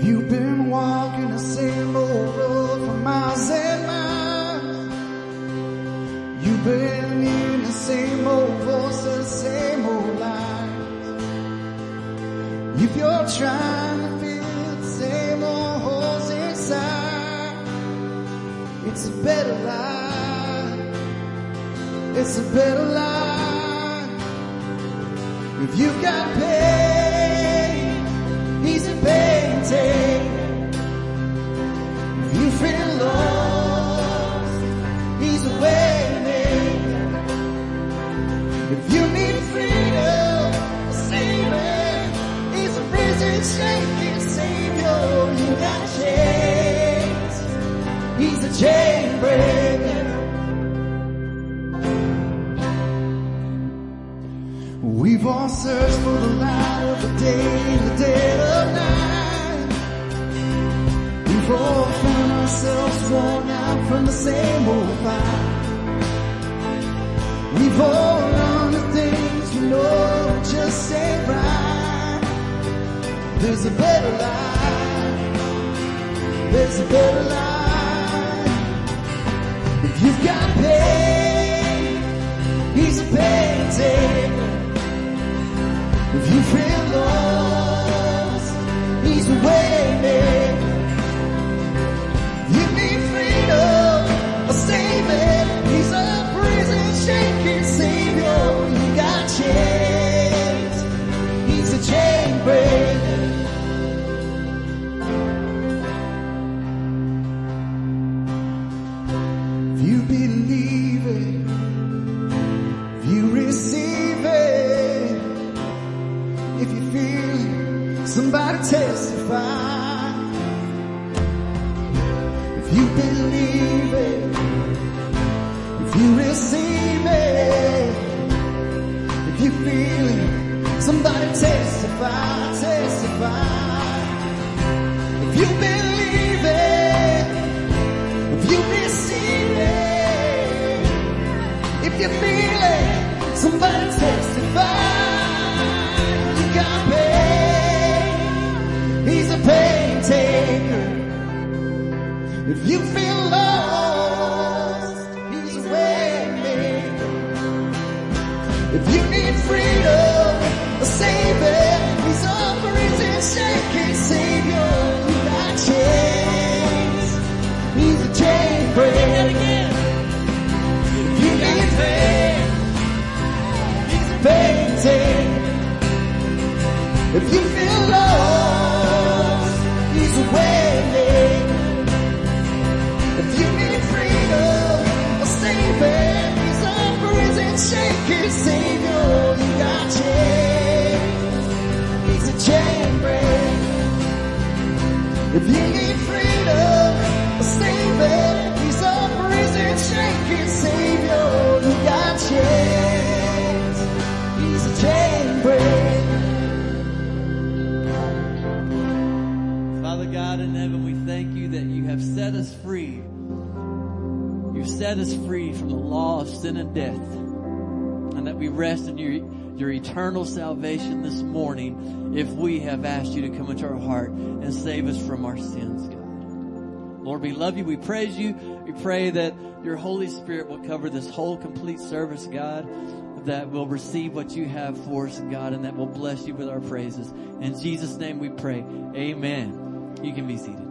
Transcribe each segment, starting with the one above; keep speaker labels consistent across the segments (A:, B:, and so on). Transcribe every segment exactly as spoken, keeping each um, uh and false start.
A: you've been walking the same old road for miles and miles, you've been hearing the same old voices, same old lies. If you're trying to fill the same old holes inside, it's a better life. It's a better life. If you've got pain, he's a pain taker. If you feel lost, he's a way maker. If you need freedom, a savior, he's a prison shaking savior. You got chains, he's a chain breaker. We've all searched for the light of the day, the dead of night. We've all found ourselves worn out from the same old fight. We've all learned the things we know just ain't right. There's a better life. There's a better life. If you've got pain, he's a pain taker. If you feel lost, he's a way maker. You need freedom, a savior, he's a prison shaking savior. You got chains, he's a chain breaker. If you believe it, if you receive it, if you feel it, somebody testify. If you believe it, if you receive it, if you feel it, somebody testify, testify. If you believe it, if you receive it, if you feel it, somebody testify. Got pain, he's a pain taker. If you feel lost, he's a way maker. If you need freedom, a savior, he's a prison shaking savior. You got chains, he's a chain breaker. If you need pain, he's a pain taker. If you feel lost, he's a way maker. If you need freedom, a savior, he's a prison shaking savior. You got chains, he's a chain breaker. If you need freedom, a savior, he's a prison shaking savior. You got chains, he's a chain breaker.
B: God in heaven, we thank you that you have set us free. You've set us free from the law of sin and death, and that we rest in your, your eternal salvation this morning if we have asked you to come into our heart and save us from our sins, God. Lord, we love you. We praise you. We pray that your Holy Spirit will cover this whole complete service, God, that will receive what you have for us, God, and that will bless you with our praises. In Jesus' name we pray. Amen. You can be seated.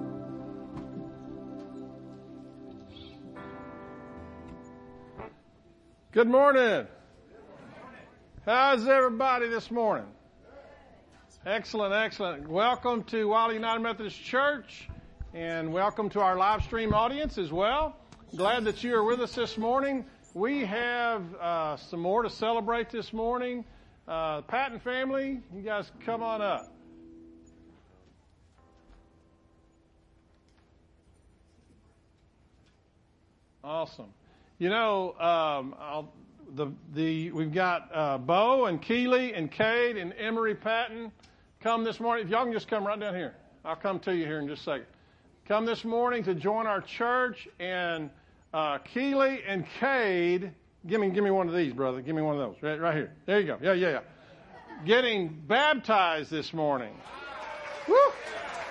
C: Good morning. How's everybody this morning? Excellent, excellent. Welcome to Wiley United Methodist Church, and welcome to our live stream audience as well. Glad that you are with us this morning. We have uh, some more to celebrate this morning. Uh, Patton family, you guys come on up. Awesome. You know, um, I'll, the the we've got uh, Bo and Keely and Cade and Emery Patton come this morning. If y'all can just come right down here, I'll come to you here in just a second. Come this morning to join our church, and uh, Keely and Cade, give me give me one of these, brother. Give me one of those right right here. There you go. Yeah, yeah, yeah. Getting baptized this morning. Woo!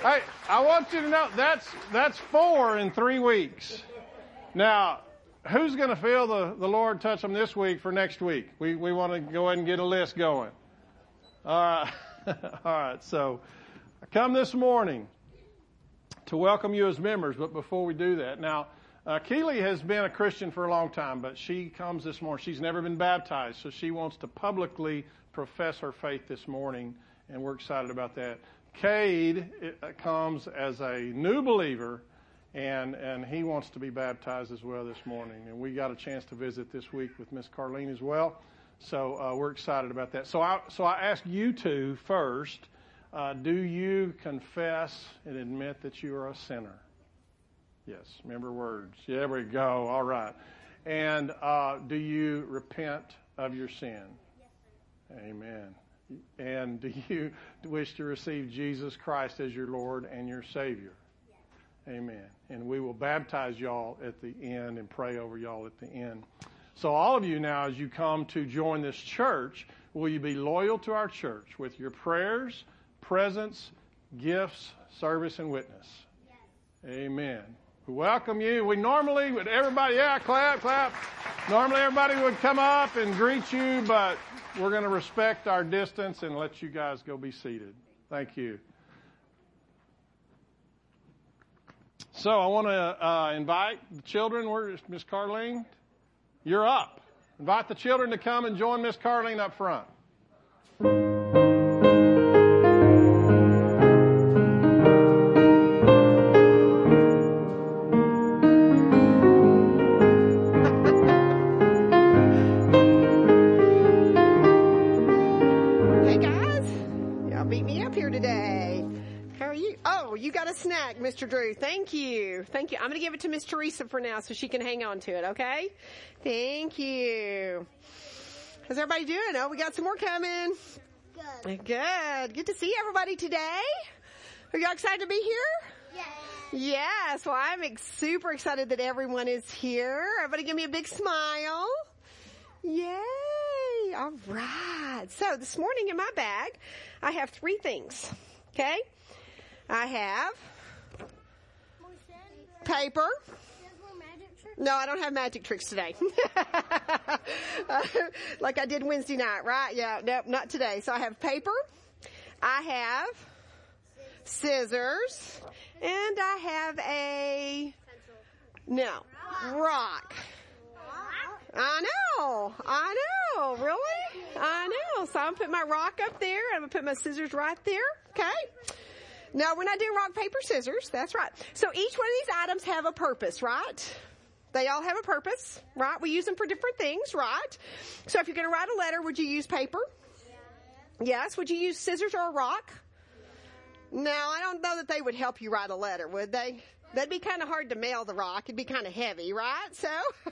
C: Hey, I want you to know that's that's four in three weeks. Now, who's going to feel the, the Lord touch them this week for next week? We we want to go ahead and get a list going. All right. All right. So I come this morning to welcome you as members, but before we do that, now, uh, Keely has been a Christian for a long time, but she comes this morning. She's never been baptized, so she wants to publicly profess her faith this morning, and we're excited about that. Cade comes as a new believer, and and he wants to be baptized as well this morning. And we got a chance to visit this week with Miss Carlene as well, so uh, we're excited about that. So I so I ask you two first, uh, do you confess and admit that you are a sinner? Yes, remember words. Yeah, there we go. All right. And uh, do you repent of your sin? Yes, sir. Amen. And do you wish to receive Jesus Christ as your Lord and your Savior? Yes. Amen. And we will baptize y'all at the end and pray over y'all at the end. So all of you now, as you come to join this church, will you be loyal to our church with your prayers, presence, gifts, service, and witness? Yes. Amen. We welcome you. We normally would everybody, yeah, clap, clap. Normally everybody would come up and greet you, but we're going to respect our distance and let you guys go be seated. Thank you. So I want to uh, invite the children. Where's Miss Carlene? You're up. Invite the children to come and join Miss Carlene up front.
D: Mister Drew, thank you. Thank you. I'm going to give it to Miss Teresa for now so she can hang on to it, okay? Thank you. How's everybody doing? Oh, we got some more coming. Good. Good. Good to see everybody today. Are y'all excited to be here? Yes. Yes. Well, I'm ex- super excited that everyone is here. Everybody give me a big smile. Yay. All right. So this morning in my bag, I have three things, okay? I have paper. No, I don't have magic tricks today. uh, like I did Wednesday night, right? Yeah, nope, not today. So I have paper. I have scissors. And I have a, no, rock. I know. I know. Really? I know. So I'm going to put my rock up there. I'm going to put my scissors right there. Okay? No, we're not doing rock, paper, scissors. That's right. So each one of these items have a purpose, right? They all have a purpose, right? We use them for different things, right? So if you're going to write a letter, would you use paper? Yes. Would you use scissors or a rock? No, I don't know that they would help you write a letter, would they? That'd be kind of hard to mail the rock. It'd be kind of heavy, right? So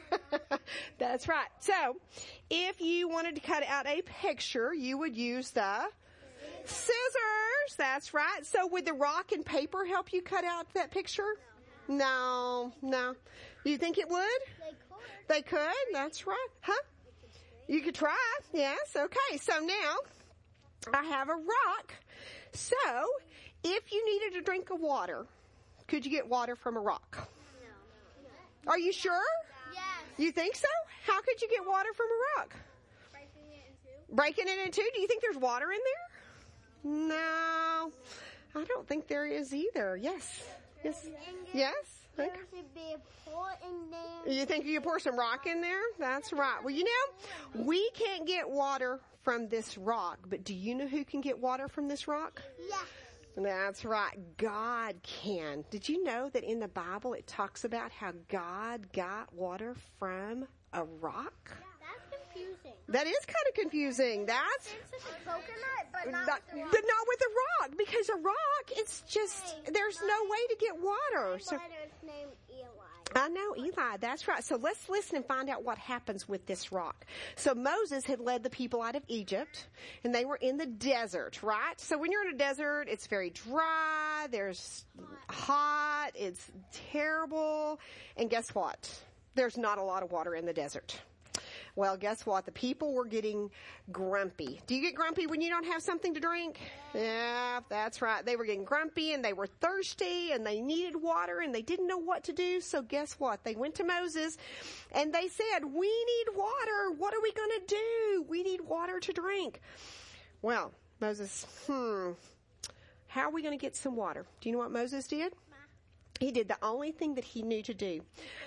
D: that's right. So if you wanted to cut out a picture, you would use the scissors. That's right. So would the rock and paper help you cut out that picture? No, no. Do you think it would? They could. They could? That's right. Huh? You could try. Yes. Okay. So now I have a rock. So if you needed a drink of water, could you get water from a rock? No. Are you sure? Yes. You think so? How could you get water from a rock? Breaking it in two. Breaking it in two? Do you think there's water in there? No. I don't think there is either. Yes. Yes. Yes. Okay. There should be a pour in there. You think you could pour some rock in there? That's right. Well, you know, we can't get water from this rock, but do you know who can get water from this rock? Yeah. That's right. God can. Did you know that in the Bible it talks about how God got water from a rock? Yeah, that's confusing. That is kind of confusing. That's it's a coconut, but not, not with a rock. But not with a rock, because a rock, it's just hey, there's no way to get water. My so brother's named Eli. I know, Eli, that's right. So let's listen and find out what happens with this rock. So Moses had led the people out of Egypt, and they were in the desert, right? So when you're in a desert, it's very dry, there's hot, it's terrible, and guess what? There's not a lot of water in the desert. Well, guess what? The people were getting grumpy. Do you get grumpy when you don't have something to drink? Yeah, that's right. They were getting grumpy and they were thirsty and they needed water and they didn't know what to do. So guess what? They went to Moses and they said, we need water. What are we going to do? We need water to drink. Well, Moses, hmm, how are we going to get some water? Do you know what Moses did? He did the only thing that he knew to do.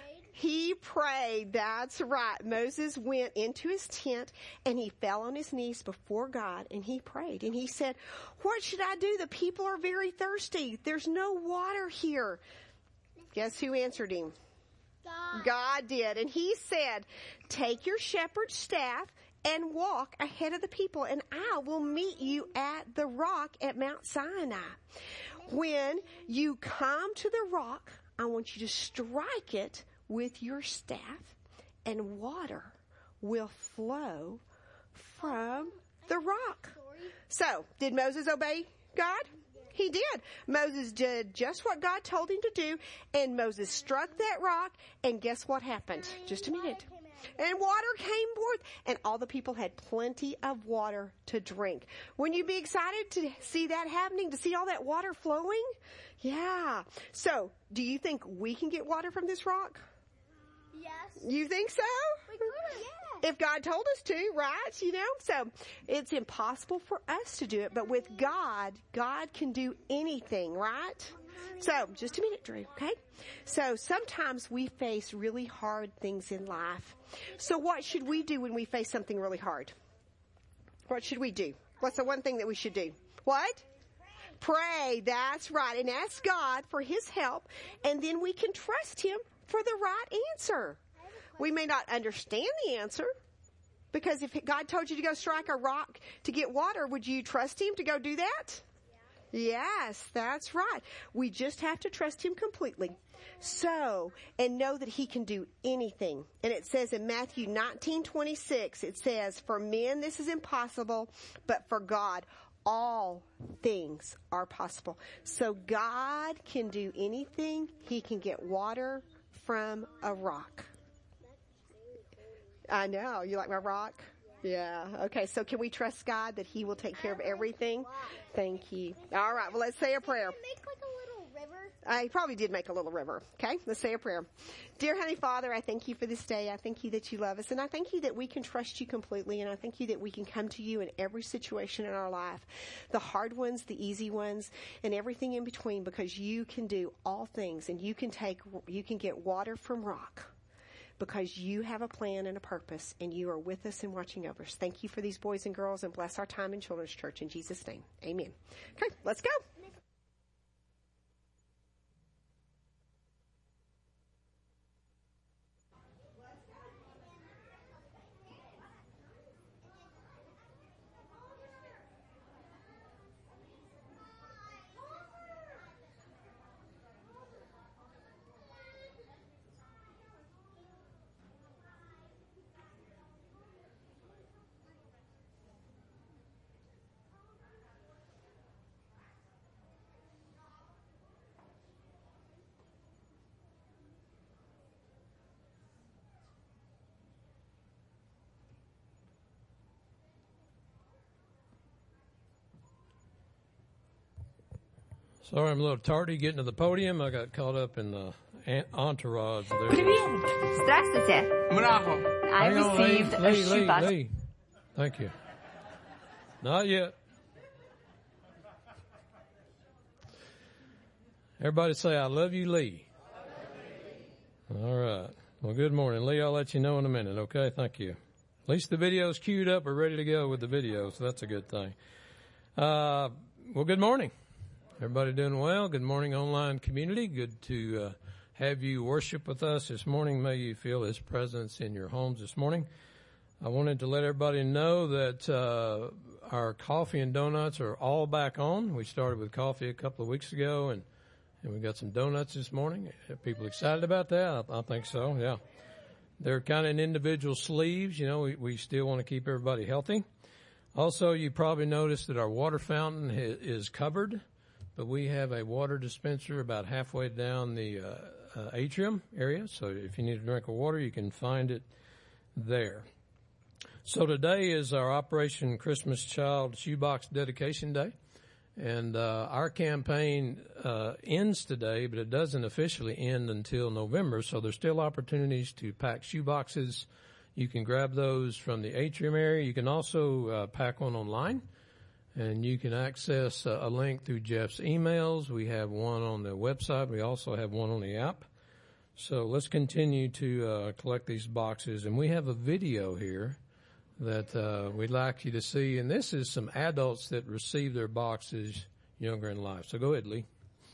D: He prayed. That's right. Moses went into his tent and he fell on his knees before God and he prayed. And he said, what should I do? The people are very thirsty. There's no water here. Guess who answered him? God. God did. And he said, take your shepherd's staff and walk ahead of the people and I will meet you at the rock at Mount Sinai. When you come to the rock, I want you to strike it with your staff and water will flow from the rock. So, did Moses obey God? He did. Moses did just what God told him to do, and Moses struck that rock, and guess what happened? Just a minute. And water came forth, and all the people had plenty of water to drink. Wouldn't you be excited to see that happening, to see all that water flowing? Yeah. So, do you think we can get water from this rock?
E: Yes.
D: You think so?
E: We could, yeah.
D: If God told us to, right? You know, so it's impossible for us to do it, but with God, God can do anything, right? So, just a minute, Drew, okay? So, sometimes we face really hard things in life. So, what should we do when we face something really hard? What should we do? What's the one thing that we should do? What? Pray, that's right, and ask God for His help, and then we can trust Him for the right answer. We may not understand the answer, because if God told you to go strike a rock to get water, would you trust Him to go do that? Yeah. Yes, that's right. We just have to trust Him completely. So, and know that He can do anything. And it says in Matthew nineteen twenty-six, it says, for men this is impossible, but for God all things are possible. So God can do anything. He can get water from a rock. I know. You like my rock? Yeah. Okay. So can we trust God that He will take care of everything? Thank you. All right. Well, let's say a prayer.
E: Make like a little river.
D: I probably did make a little river. Okay. Let's say a prayer. Dear Heavenly Father, I thank You for this day. I thank You that You love us. And I thank You that we can trust You completely. And I thank You that we can come to You in every situation in our life. The hard ones, the easy ones, and everything in between, because You can do all things. And You can take, You can get water from rock. Because You have a plan and a purpose, and You are with us and watching over us. Thank You for these boys and girls, and bless our time in Children's Church. In Jesus' name, amen. Okay, let's go.
F: Sorry, I'm a little tardy getting to the podium. I got caught up in the entourage there.
G: Привет! Здравствуйте!
C: Bravo.
G: I
F: Hang on,
G: received
F: Lee,
G: a
F: Lee,
G: shoe
F: Lee,
G: box.
F: Lee. Thank you. Not yet. Everybody say, I love you, Lee. All right. Well, good morning, Lee. I'll let you know in a minute, okay? Thank you. At least the video's queued up. We're ready to go with the video, so that's a good thing. Uh, well, good morning. Everybody doing well? Good morning, online community. Good to uh, have you worship with us this morning. May you feel His presence in your homes this morning. I wanted to let everybody know that uh, our coffee and donuts are all back on. We started with coffee a couple of weeks ago, and, and we got some donuts this morning. Are people excited about that? I, I think so, yeah. They're kind of in individual sleeves. You know, we, we still want to keep everybody healthy. Also, you probably noticed that our water fountain ha- is covered. But we have a water dispenser about halfway down the uh, uh, atrium area. So if you need a drink of water, you can find it there. So today is our Operation Christmas Child Shoebox Dedication Day. And uh, our campaign uh, ends today, but it doesn't officially end until November. So there's still opportunities to pack shoeboxes. You can grab those from the atrium area. You can also uh, pack one online, and you can access a, a link through Jeff's emails. We have one on the website. We also have one on the app. So let's continue to uh, collect these boxes. And we have a video here that uh, we'd like you to see. And this is some adults that receive their boxes younger in life. So go ahead, Lee.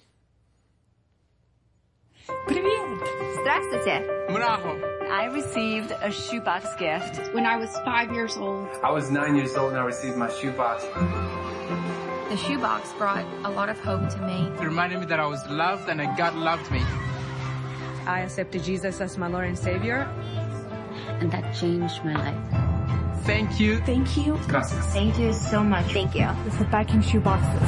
G: Привет! Здравствуйте!
H: Bravo.
G: I received a shoebox gift.
I: When I was five years old.
H: I was nine years old and I received my shoebox.
J: The shoebox brought a lot of hope to me.
H: It reminded me that I was loved and that God loved me.
K: I accepted Jesus as my Lord and Savior.
I: And that changed my life.
H: Thank you.
I: Thank you.
H: Gracias.
G: Thank you so much. Thank you.
K: It's the packing shoeboxes.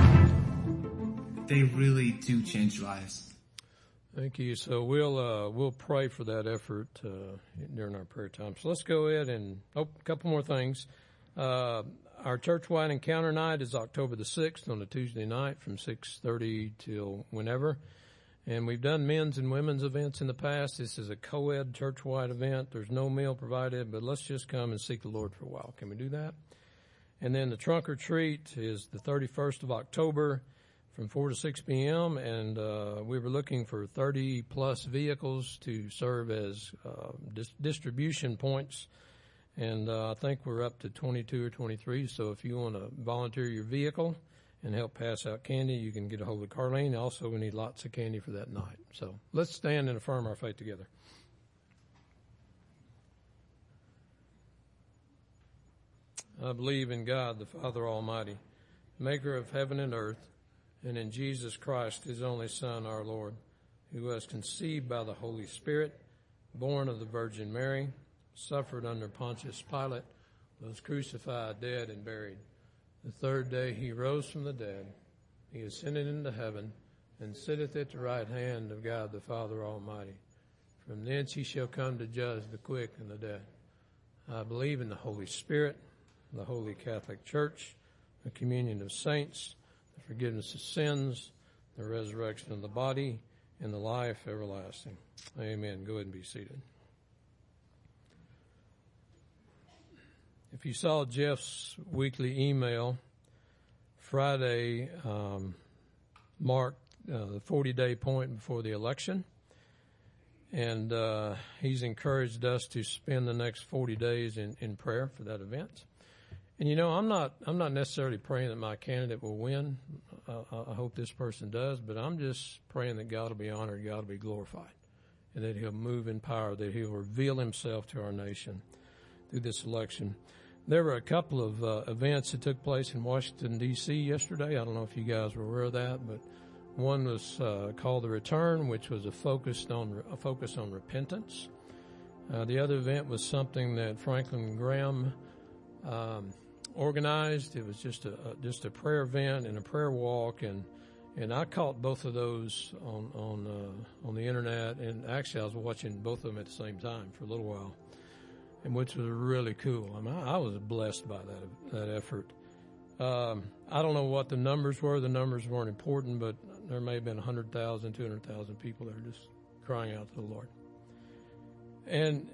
L: They really do change lives.
F: Thank you. So we'll uh, we'll pray for that effort uh, during our prayer time. So let's go ahead and oh, a couple more things. Uh, our church-wide encounter night is October the sixth on a Tuesday night from six thirty till whenever. And we've done men's and women's events in the past. This is a co-ed church-wide event. There's no meal provided, but let's just come and seek the Lord for a while. Can we do that? And then the trunk or treat is the thirty-first of October from four to six p.m. And uh, we were looking for thirty plus vehicles to serve as uh, dis- distribution points. And uh, I think we're up to twenty-two or twenty-three. So if you want to volunteer your vehicle and help pass out candy, you can get a hold of Carlene. Also, we need lots of candy for that night. So let's stand and affirm our faith together. I believe in God, the Father Almighty, maker of heaven and earth, and in Jesus Christ, his only Son, our Lord, who was conceived by the Holy Spirit, born of the Virgin Mary, suffered under Pontius Pilate, was crucified, dead, and buried. The third day he rose from the dead. He ascended into heaven and sitteth at the right hand of God the Father Almighty. From thence he shall come to judge the quick and the dead. I believe in the Holy Spirit, the Holy Catholic Church, the communion of saints, the forgiveness of sins, the resurrection of the body, and the life everlasting. Amen. Go ahead and be seated. If you saw Jeff's weekly email, Friday um, marked uh, the forty-day point before the election, and uh, he's encouraged us to spend the next forty days in, in prayer for that event. And you know, I'm not I'm not necessarily praying that my candidate will win. Uh, I hope this person does, but I'm just praying that God will be honored, God will be glorified, and that he'll move in power, that he'll reveal himself to our nation through this election. There were a couple of uh, events that took place in Washington, D C yesterday. I don't know if you guys were aware of that, but one was uh, called The Return, which was a focus on, a focus on repentance. Uh, the other event was something that Franklin Graham um, organized. It was just a, a just a prayer event and a prayer walk, and and I caught both of those on on uh, on the internet. And actually, I was watching both of them at the same time for a little while, and which was really cool. I mean, I, I was blessed by that that effort. Um, I don't know what the numbers were. The numbers weren't important, but there may have been one hundred thousand, two hundred thousand people that are just crying out to the Lord. And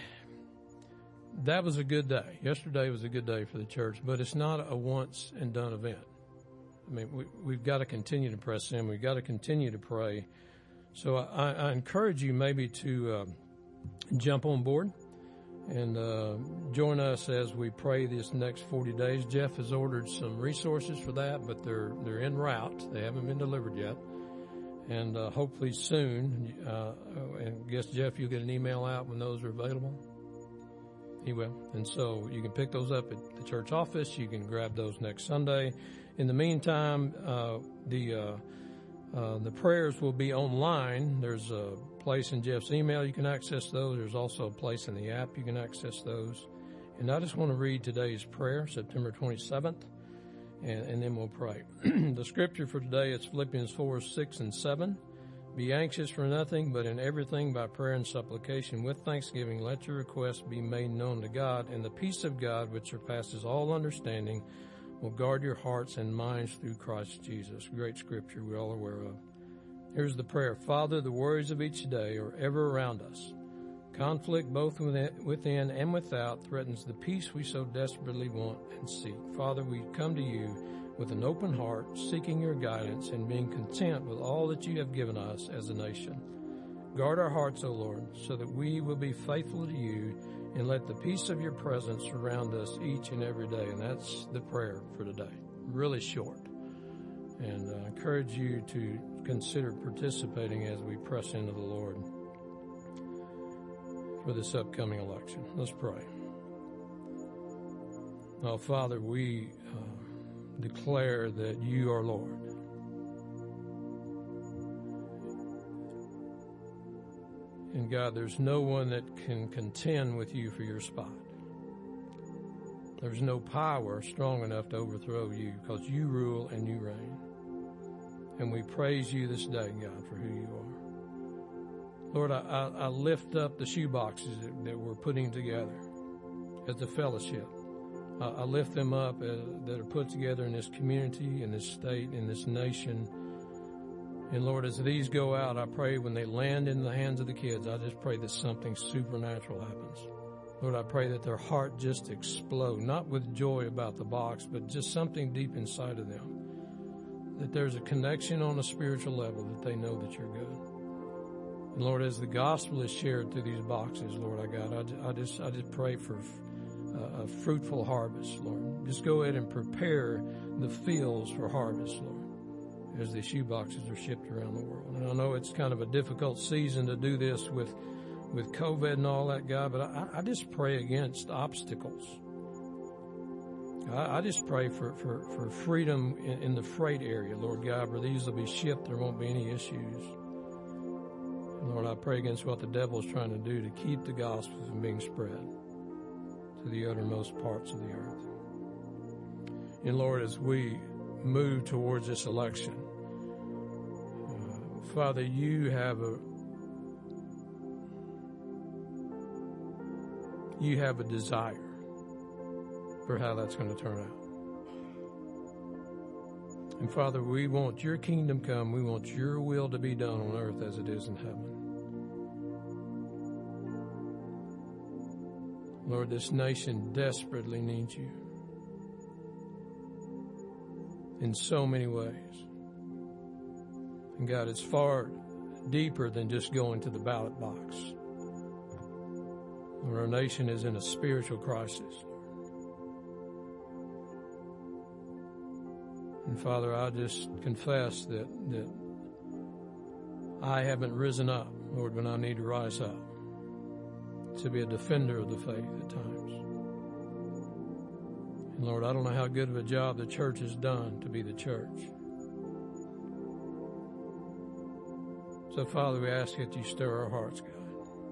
F: that was a good day. Yesterday was a good day for the church, but it's not a once and done event. I mean, we, we've got to continue to press in. We've got to continue to pray. So I, I encourage you maybe to uh, jump on board and uh, join us as we pray this next forty days. Jeff has ordered some resources for that, but they're they're en route. They haven't been delivered yet. And uh, hopefully soon, uh, and I guess, Jeff, you'll get an email out when those are available? He will. And so you can pick those up at the church office. You can grab those next Sunday. In the meantime, uh, the uh, uh, the prayers will be online. There's a place in Jeff's email you can access those. There's also a place in the app you can access those. And I just want to read today's prayer, September twenty-seventh, and, and then we'll pray. The scripture for today is Philippians four, six, and seven. Be anxious for nothing, but in everything by prayer and supplication with thanksgiving let your requests be made known to God, and the peace of God, which surpasses all understanding, will guard your hearts and minds through Christ Jesus. Great scripture we're all aware of. Here's the prayer. Father, the worries of each day are ever around us. Conflict both within and without threatens the peace we so desperately want and seek. Father, we come to you with an open heart, seeking your guidance and being content with all that you have given us as a nation. Guard our hearts, O Lord, so that we will be faithful to you, and let the peace of your presence surround us each and every day. And that's the prayer for today. Really short. And I encourage you to consider participating as we press into the Lord for this upcoming election. Let's pray. Oh, Father, we uh, declare that you are Lord. And God, there's no one that can contend with you for your spot. There's no power strong enough to overthrow you, because you rule and you reign. And we praise you this day, God, for who you are. Lord, I, I, I lift up the shoe boxes that, that we're putting together as a fellowship. I, I lift them up uh, that are put together in this community, in this state, in this nation. And Lord, as these go out, I pray when they land in the hands of the kids, I just pray that something supernatural happens. Lord, I pray that their heart just explode, not with joy about the box, but just something deep inside of them. That there's a connection on a spiritual level, that they know that you're good. And Lord, as the gospel is shared through these boxes, Lord, I God, I, I just, I just pray for a, a fruitful harvest, Lord. Just go ahead and prepare the fields for harvest, Lord, as the shoe boxes are shipped around the world. And I know it's kind of a difficult season to do this with, with COVID and all that, God, but I, I just pray against obstacles. I, I just pray for, for, for freedom in, in the freight area, Lord God, where these will be shipped, there won't be any issues. And Lord, I pray against what the devil is trying to do to keep the gospel from being spread to the uttermost parts of the earth. And Lord, as we move towards this election, uh, Father, you have a you have a desire for how that's going to turn out. And Father, we want your kingdom come. We want your will to be done on earth as it is in heaven. Lord, this nation desperately needs you in so many ways. And God, it's far deeper than just going to the ballot box. Lord, our nation is in a spiritual crisis. And Father, I just confess that, that I haven't risen up, Lord, when I need to rise up to be a defender of the faith at times. And Lord, I don't know how good of a job the church has done to be the church. So, Father, we ask that you stir our hearts, God.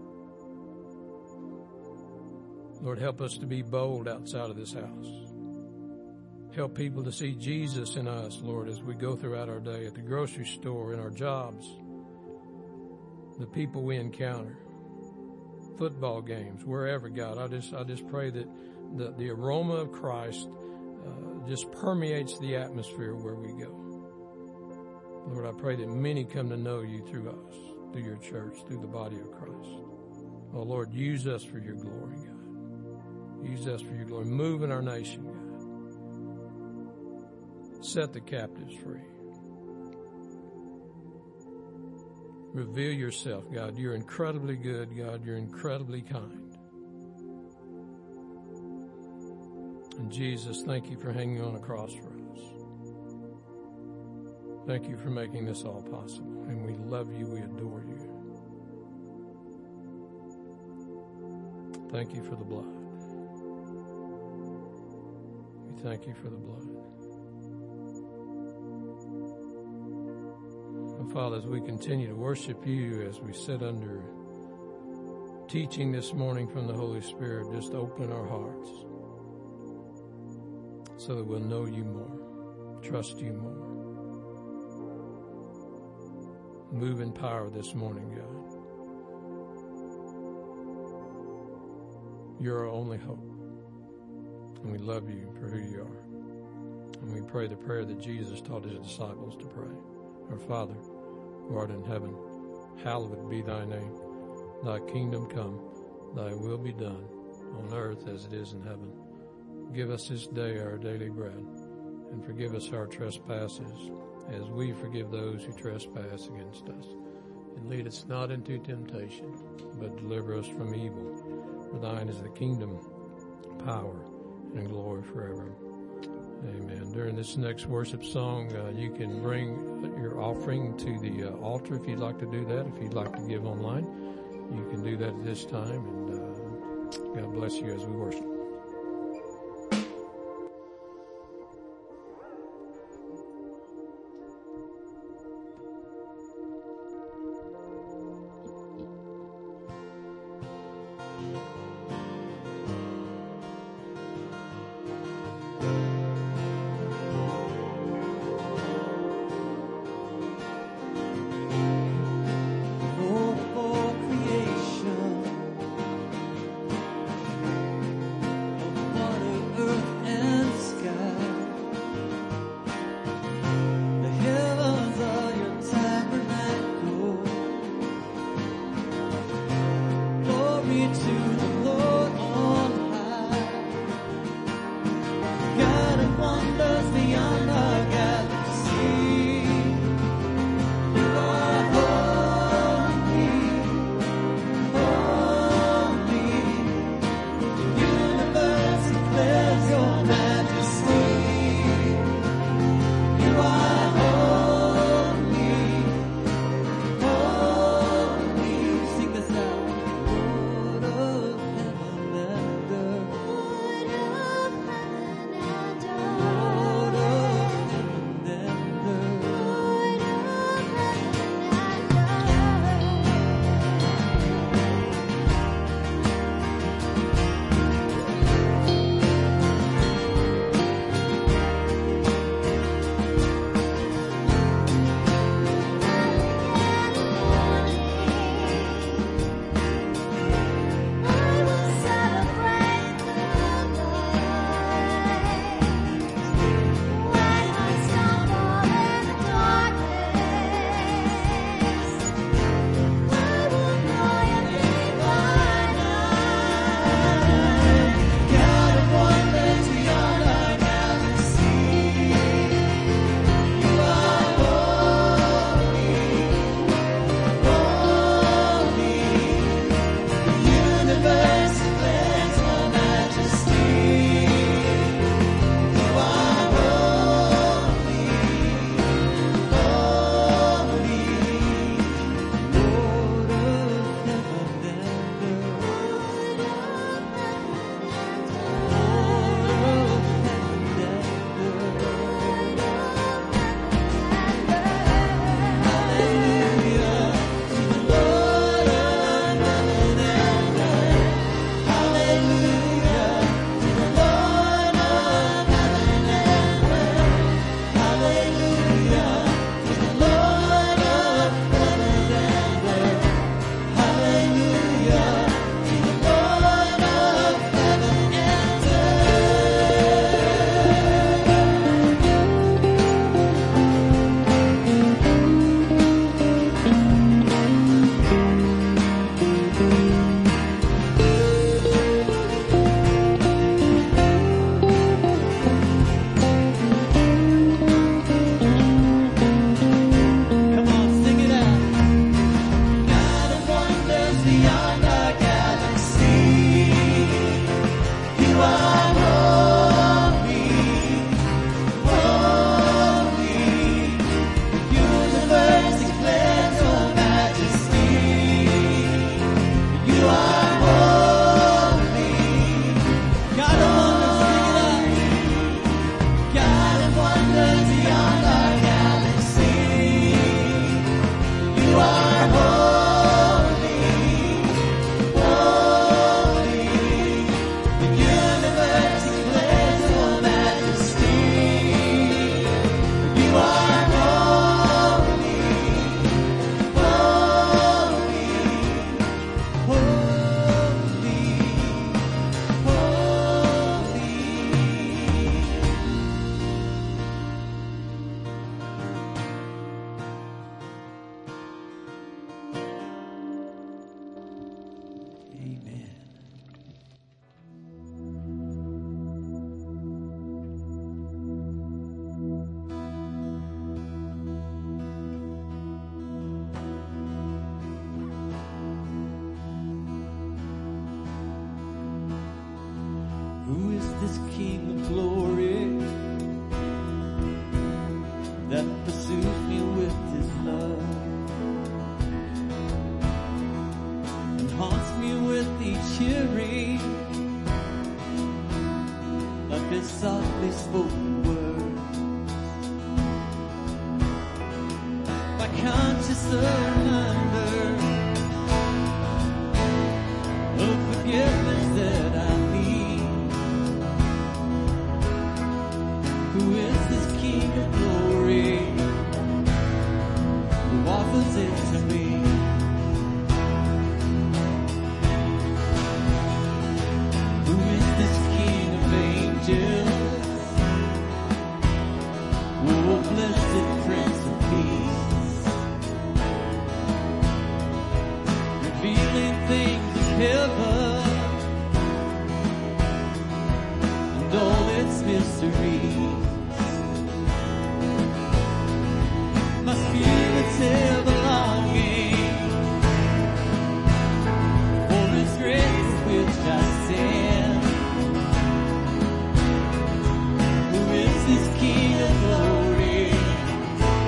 F: Lord, help us to be bold outside of this house. Help people to see Jesus in us, Lord, as we go throughout our day, at the grocery store, in our jobs, the people we encounter, football games, wherever, God. I just, I just pray that the, the aroma of Christ uh, just permeates the atmosphere where we go. Lord, I pray that many come to know you through us, through your church, through the body of Christ. Oh, Lord, use us for your glory, God. Use us for your glory. Move in our nation, God. Set the captives free. Reveal yourself, God. You're incredibly good, God. You're incredibly kind. And Jesus, thank you for hanging on a cross for us. Thank you for making this all possible. And we love you. We adore you. Thank you for the blood. We thank you for the blood. And Father, as we continue to worship you, as we sit under teaching this morning from the Holy Spirit, just open our hearts so that we'll know you more, trust you more. Move in power this morning, God. You're our only hope. And we love you for who you are. And we pray the prayer that Jesus taught his disciples to pray. Our Father, who art in heaven, hallowed be thy name. Thy kingdom come, thy will be done, on earth as it is in heaven. Give us this day our daily bread, and forgive us our trespasses, as we forgive those who trespass against us. And lead us not into temptation, but deliver us from evil. For thine is the kingdom, power, and glory forever. Amen. During this next worship song, uh, you can bring your offering to the uh, altar if you'd like to do that. If you'd like to give online, you can do that at this time. And uh, God bless you as we worship.
A: Lord of all creation,
B: that pursues me with his love and haunts me with each hearing of his softly spoken words. My conscious reminder of forgiveness that I need. Who is this King of glory who offers it to me? Who is this King of angels? Oh, blessed Prince of Peace, revealing things of heaven and all its mysteries. My spirit's ever longing for his grace which I stand. Who is this King of glory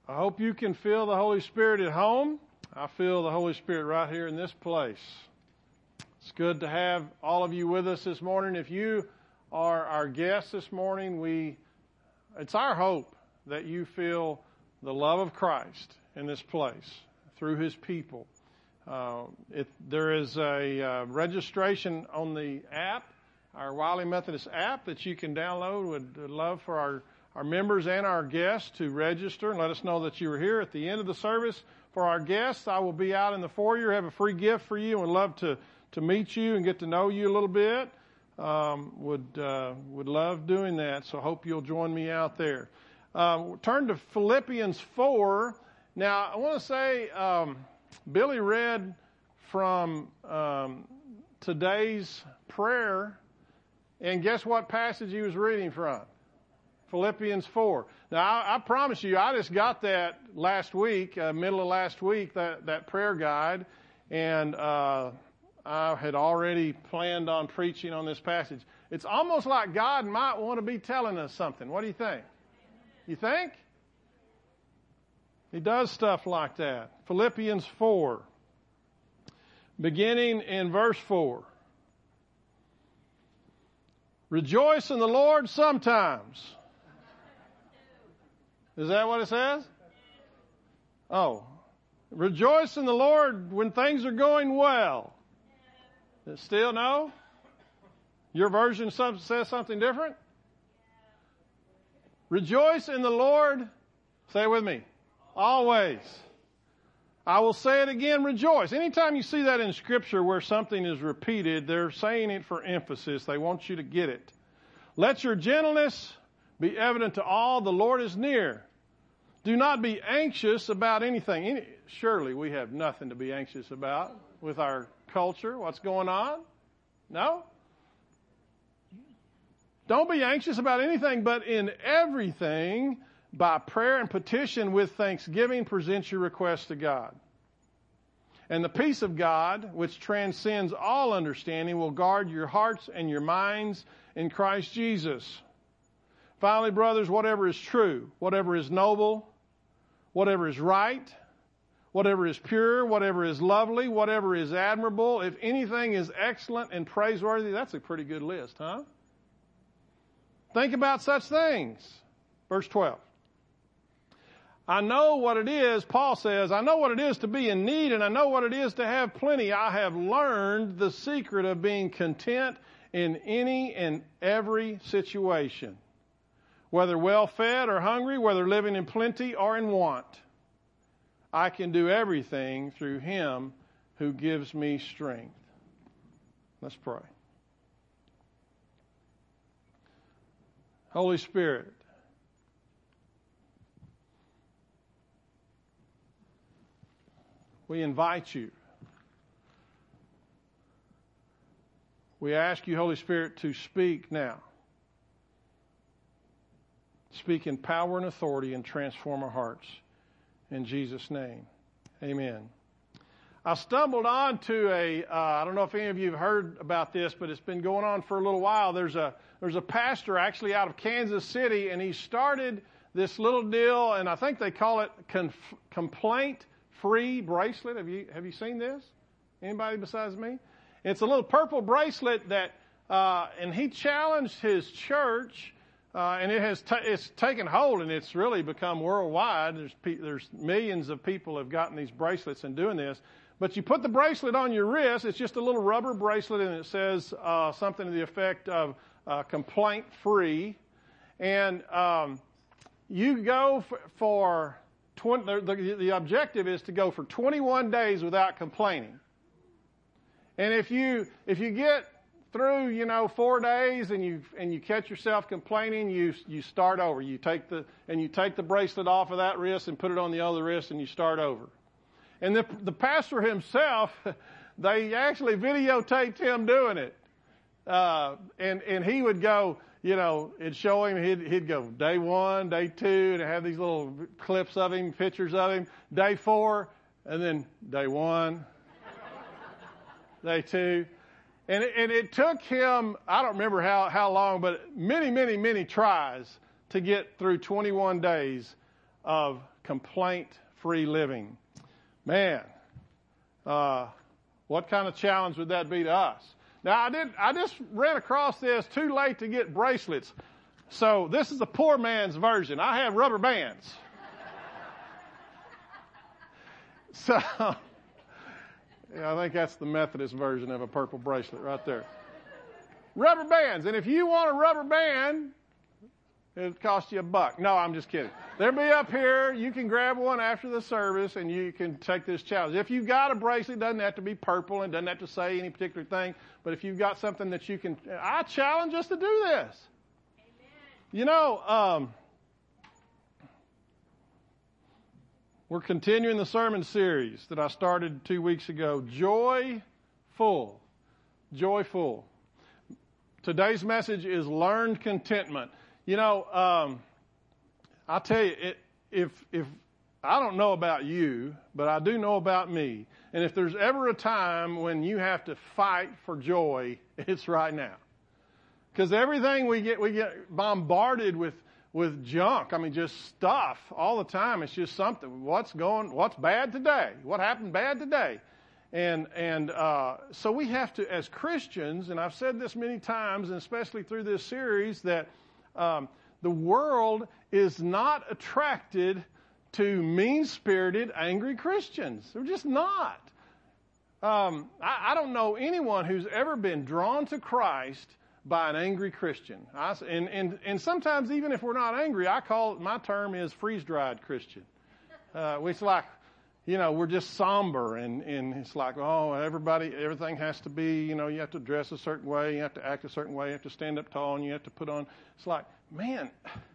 C: I hope you can feel the Holy Spirit at home. I feel the Holy Spirit right here in this place. It's good to have all of you with us this morning. If you are our guests this morning, we it's our hope that you feel the love of Christ in this place through His people. Uh, it, there is a uh, registration on the app, our Wiley Methodist app, that you can download. Would, would love for our our members and our guests to register and let us know that you were here. At the end of the service, for our guests, I will be out in the foyer, have a free gift for you, and would love to, to meet you and get to know you a little bit. Um, would uh, would love doing that, so hope you'll join me out there. Uh, turn to Philippians four. Now, I want to say, um, Billy read from um, today's prayer, and guess what passage he was reading from? Philippians four. Now, I, I promise you, I just got that last week, uh, middle of last week, that, that prayer guide, and uh, I had already planned on preaching on this passage. It's almost like God might want to be telling us something. What do you think? You think? He does stuff like that. Philippians four, beginning in verse four. Rejoice in the Lord sometimes. Is that what it says? Oh. Rejoice in the Lord when things are going well. Still no? Your version says something different? Rejoice in the Lord, say it with me, always. I will say it again, rejoice. Anytime you see that in Scripture where something is repeated, they're saying it for emphasis. They want you to get it. Let your gentleness be evident to all. The Lord is near. Do not be anxious about anything. Any, surely we have nothing to be anxious about with our culture. What's going on? No? Don't be anxious about anything, but in everything, by prayer and petition with thanksgiving, present your requests to God. And the peace of God, which transcends all understanding, will guard your hearts and your minds in Christ Jesus. Finally, brothers, whatever is true, whatever is noble, whatever is right, whatever is pure, whatever is lovely, whatever is admirable, if anything is excellent and praiseworthy, that's a pretty good list, huh? Think about such things. Verse twelve. I know what it is, Paul says, I know what it is to be in need, and I know what it is to have plenty. I have learned the secret of being content in any and every situation, whether well-fed or hungry, whether living in plenty or in want. I can do everything through Him who gives me strength. Let's pray. Holy Spirit, we invite you. We ask you, Holy Spirit, to speak now. Speak in power and authority and transform our hearts. In Jesus' name, amen. I stumbled on to a, uh, I don't know if any of you have heard about this, but it's been going on for a little while. There's a there's a pastor actually out of Kansas City, and he started this little deal, and I think they call it conf- complaint-free bracelet. Have you have you seen this? Anybody besides me? It's a little purple bracelet that, uh, and he challenged his church, uh, and it has ta- it's taken hold, and it's really become worldwide. There's pe- there's millions of people have gotten these bracelets and doing this. But you put the bracelet on your wrist. It's just a little rubber bracelet, and it says uh, something to the effect of uh, complaint-free. And um, you go f- for twenty. The, the, the objective is to go for twenty-one days without complaining. And if you if you get through, you know, four days and you and you catch yourself complaining, you you start over. You take the and you take the bracelet off of that wrist and put it on the other wrist, and you start over. And the, the pastor himself, they actually videotaped him doing it. Uh, and, and he would go, you know, it'd show him, he'd, he'd go day one, day two, and have these little clips of him, pictures of him, day four, and then day one, day two. And it, and it took him, I don't remember how, how long, but many, many, many tries to get through twenty-one days of complaint-free living. Man, uh, what kind of challenge would that be to us? Now, I did. I just ran across this too late to get bracelets. So this is a poor man's version. I have rubber bands. So yeah, I think that's the Methodist version of a purple bracelet right there. Rubber bands. And if you want a rubber band, it'll cost you a buck. No, I'm just kidding. They'll be up here. You can grab one after the service, and you can take this challenge. If you've got a bracelet, it doesn't have to be purple and doesn't have to say any particular thing. But if you've got something that you can, I challenge us to do this. Amen. You know, um, we're continuing the sermon series that I started two weeks ago. Joyful. Joyful. Today's message is learned contentment. You know, um, I'll tell you, it, if if I don't know about you, but I do know about me. And if there's ever a time when you have to fight for joy, it's right now. Because everything we get, we get bombarded with with junk. I mean, just stuff all the time. It's just something. What's going? What's bad today? What happened bad today? And and uh, so we have to, as Christians, and I've said this many times, and especially through this series, that Um, the world is not attracted to mean-spirited, angry Christians. They're just not. Um, I, I don't know anyone who's ever been drawn to Christ by an angry Christian. I, and, and, and sometimes even if we're not angry, I call it, my term is freeze-dried Christian. Uh, it's like, you know, we're just somber, and, and it's like, oh, everybody, everything has to be, you know, you have to dress a certain way, you have to act a certain way, you have to stand up tall, and you have to put on. It's like, man,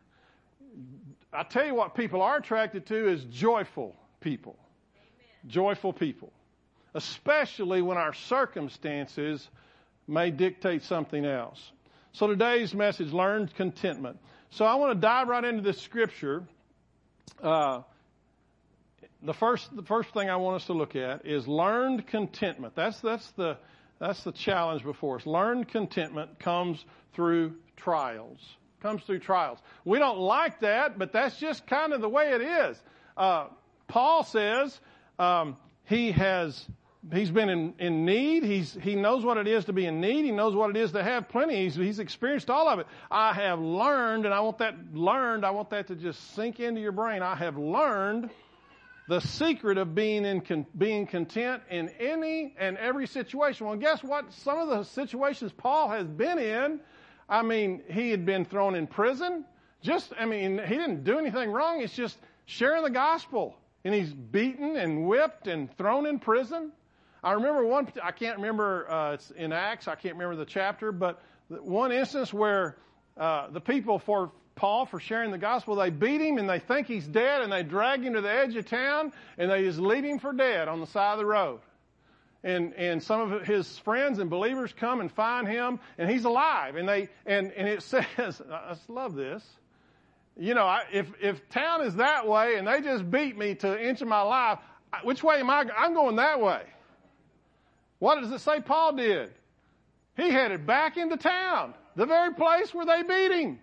C: I tell you what people are attracted to is joyful people. Amen. Joyful people. Especially when our circumstances may dictate something else. So today's message, learned contentment. So I want to dive right into this scripture. Uh, The first, the first thing I want us to look at is learned contentment. That's, that's the, that's the challenge before us. Learned contentment comes through trials. Comes through trials. We don't like that, but that's just kind of the way it is. Uh, Paul says, um, he has, he's been in, in need. He's, he knows what it is to be in need. He knows what it is to have plenty. He's, he's experienced all of it. I have learned, and I want that learned, I want that to just sink into your brain. I have learned the secret of being in con- being content in any and every situation. Well, guess what? Some of the situations Paul has been in, I mean, he had been thrown in prison. Just, I mean, he didn't do anything wrong. It's just sharing the gospel. And he's beaten and whipped and thrown in prison. I remember one, I can't remember, uh, it's in Acts, I can't remember the chapter, but one instance where uh, the people for Paul for sharing the gospel, they beat him and they think he's dead, and they drag him to the edge of town, and they just leave him for dead on the side of the road. And and some of his friends and believers come and find him, and he's alive. And they and, and it says, I just love this. You know, I, if if town is that way and they just beat me to an inch of my life, which way am I? I'm going that way. What does it say Paul did? He headed back into town, the very place where they beat him.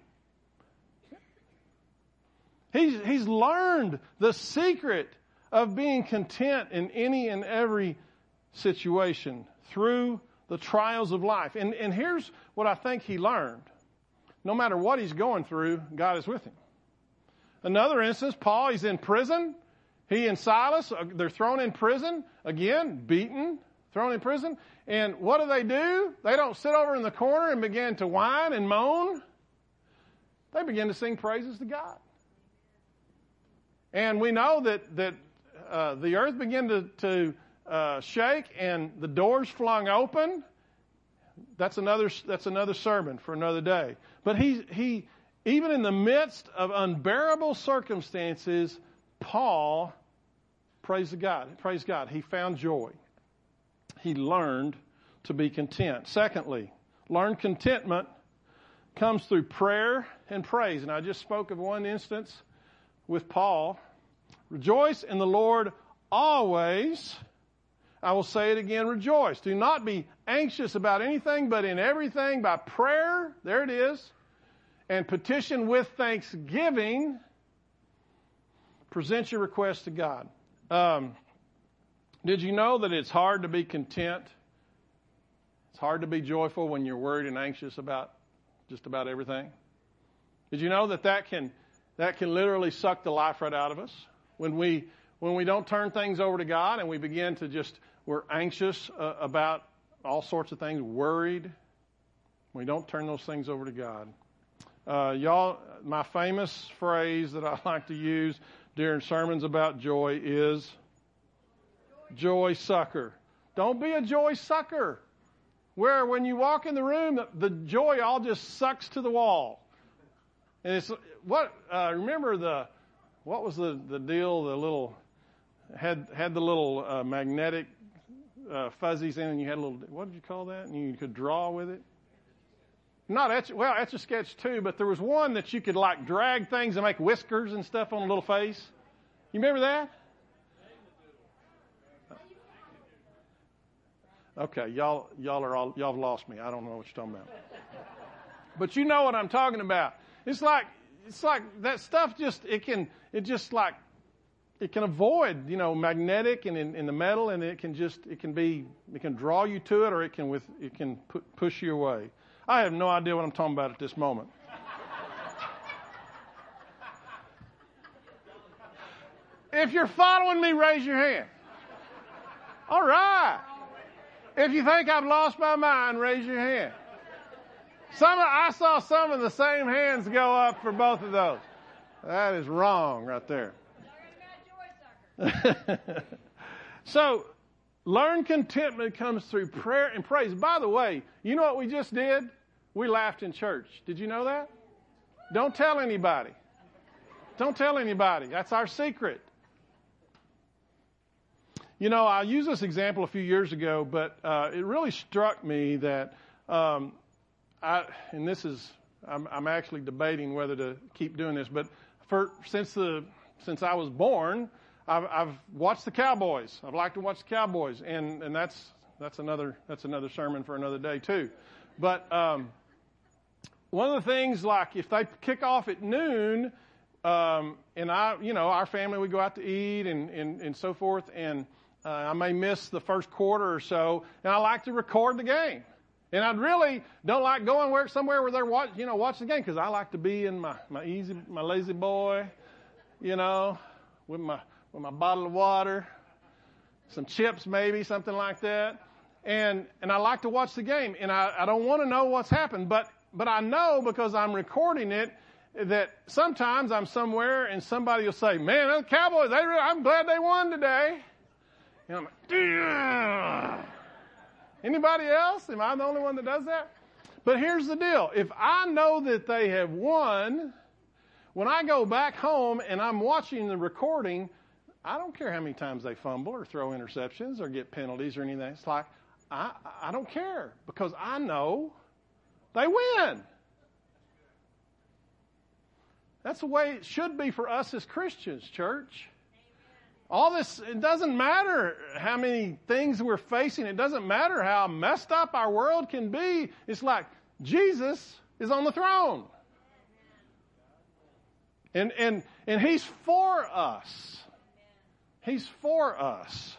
C: He's, he's learned the secret of being content in any and every situation through the trials of life. And, and here's what I think he learned. No matter what he's going through, God is with him. Another instance, Paul, he's in prison. He and Silas, they're thrown in prison. Again, beaten, thrown in prison. And what do they do? They don't sit over in the corner and begin to whine and moan. They begin to sing praises to God. And we know that that uh, the earth began to, to uh, shake and the doors flung open. That's another that's another sermon for another day. But he he even in the midst of unbearable circumstances, Paul praised God. Praise God. He found joy. He learned to be content. Secondly, learned contentment comes through prayer and praise. And I just spoke of one instance with Paul. Rejoice in the Lord always. I will say it again, rejoice. Do not be anxious about anything, but in everything by prayer, there it is, and petition with thanksgiving. present your request to God. Um, did you know that it's hard to be content? It's hard to be joyful when you're worried and anxious about just about everything. Did you know that that can that can literally suck the life right out of us? When we when we don't turn things over to God and we begin to just, we're anxious uh, about all sorts of things, worried. We don't turn those things over to God. Uh, y'all, my famous phrase that I like to use during sermons about joy is joy sucker. Don't be a joy sucker, where when you walk in the room, the, the joy all just sucks to the wall. And it's what uh, remember the what was the, the deal? The little had had the little uh, magnetic uh, fuzzies in, and you had a little, what did you call that? And you could draw with it. Not etch, well, Etch a Sketch too, but there was one that you could like drag things and make whiskers and stuff on a little face. You remember that? Okay, y'all, y'all are all, y'all have lost me. I don't know what you're talking about. But you know what I'm talking about. It's like, it's like that stuff just, it can, it just like, it can avoid, you know, magnetic and in, in the metal, and it can just, it can be, it can draw you to it, or it can with, it can pu- push you away. I have no idea what I'm talking about at this moment. If you're following me, raise your hand. All right. If you think I've lost my mind, raise your hand. Some, I saw some of the same hands go up for both of those. That is wrong right there. So, learn contentment comes through prayer and praise. By the way, you know what we just did? We laughed in church. Did you know that? Don't tell anybody. Don't tell anybody. That's our secret. You know, I used this example a few years ago, but uh, it really struck me that, um, I, and this is, I'm, I'm actually debating whether to keep doing this, but for since the since I was born, I've, I've watched the Cowboys. I've liked to watch the Cowboys, and, and that's that's another that's another sermon for another day too. But um, one of the things, like if they kick off at noon, um, and I, you know, our family would go out to eat and and, and so forth, and uh, I may miss the first quarter or so, and I like to record the game. And I really don't like going where somewhere where they're watch, you know, watch the game, because I like to be in my my easy my lazy boy, you know, with my with my bottle of water, some chips maybe, something like that. And and I like to watch the game, and I, I don't want to know what's happened, but but I know because I'm recording it that sometimes I'm somewhere and somebody will say, "Man, those Cowboys, they really, I'm glad they won today." And I'm like, "Damn." Anybody else? Am I the only one that does that? But here's the deal. If I know that they have won, when I go back home and I'm watching the recording, I don't care how many times they fumble or throw interceptions or get penalties or anything. It's like, I, I don't care, because I know they win. That's the way it should be for us as Christians, church. All this, it doesn't matter how many things we're facing. It doesn't matter how messed up our world can be. It's like Jesus is on the throne. And, and, and He's for us. He's for us.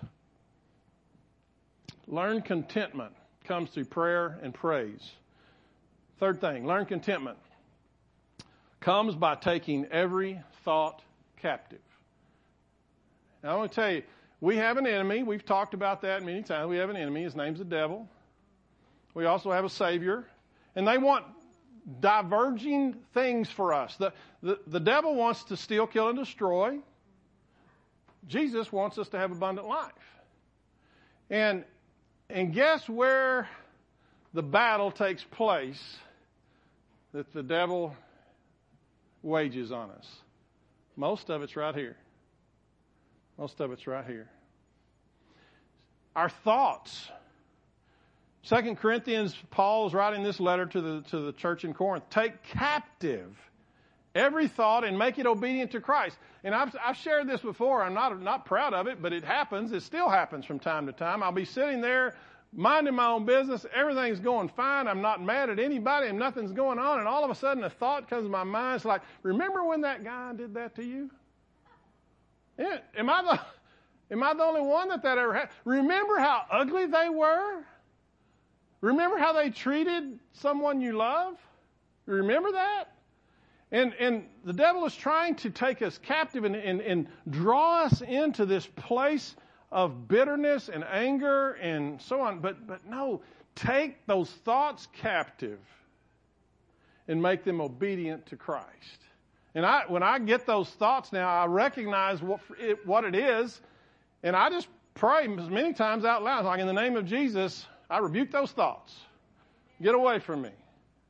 C: Learn contentment comes through prayer and praise. Third thing, learn contentment comes by taking every thought captive. Now, I want to tell you, we have an enemy. We've talked about that many times. We have an enemy. His name's the devil. We also have a Savior. And they want diverging things for us. The, the, the devil wants to steal, kill, and destroy. Jesus wants us to have abundant life. And, and guess where the battle takes place that the devil wages on us? Most of it's right here. Most of it's right here. Our thoughts. Second Corinthians, Paul is writing this letter to the to the church in Corinth. Take captive every thought and make it obedient to Christ. And I've I've shared this before. I'm not not proud of it, but it happens. It still happens from time to time. I'll be sitting there minding my own business. Everything's going fine. I'm not mad at anybody, and nothing's going on. And all of a sudden, a thought comes to my mind. It's like, remember when that guy did that to you? Yeah, am I the, am I the only one that that ever happened? Remember how ugly they were? Remember how they treated someone you love? You remember that? And and the devil is trying to take us captive and, and, and draw us into this place of bitterness and anger and so on. But but no, take those thoughts captive and make them obedient to Christ. And I when I get those thoughts now, I recognize what it, what it is, and I just pray as many times out loud, like in the name of Jesus, I rebuke those thoughts. Get away from me.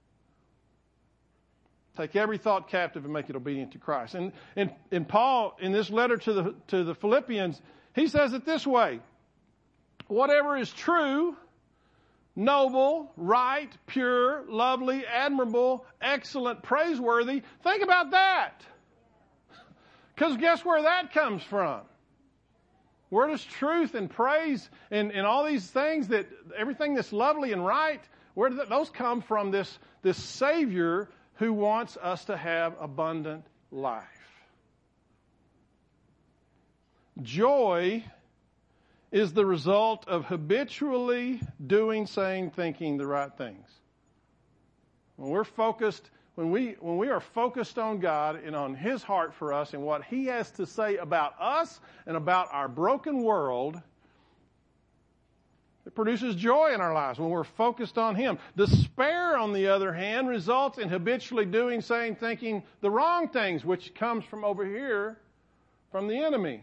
C: Take every thought captive and make it obedient to Christ. And, and, and Paul, in this letter to the, to the Philippians, he says it this way. Whatever is true, noble, right, pure, lovely, admirable, excellent, praiseworthy, think about that. Because guess where that comes from? Where does truth and praise and, and all these things, that everything that's lovely and right, where do those come from? This, this Savior who wants us to have abundant life. Joy is the result of habitually doing, saying, thinking the right things. When we're focused, when we, when we are focused on God and on His heart for us and what He has to say about us and about our broken world, it produces joy in our lives when we're focused on Him. Despair, on the other hand, results in habitually doing, saying, thinking the wrong things, which comes from over here, from the enemy.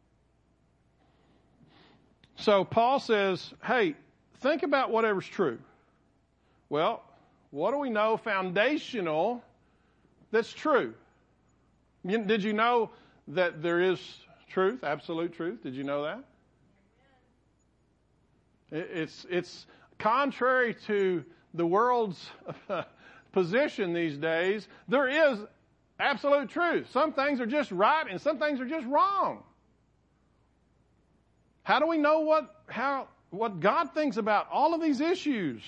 C: So Paul says, hey, think about whatever's true. Well, what do we know foundational that's true? Did you know that there is truth, absolute truth? Did you know that? It's, it's contrary to the world's position these days. There is absolute truth. Some things are just right and some things are just wrong. How do we know what, how, what God thinks about all of these issues?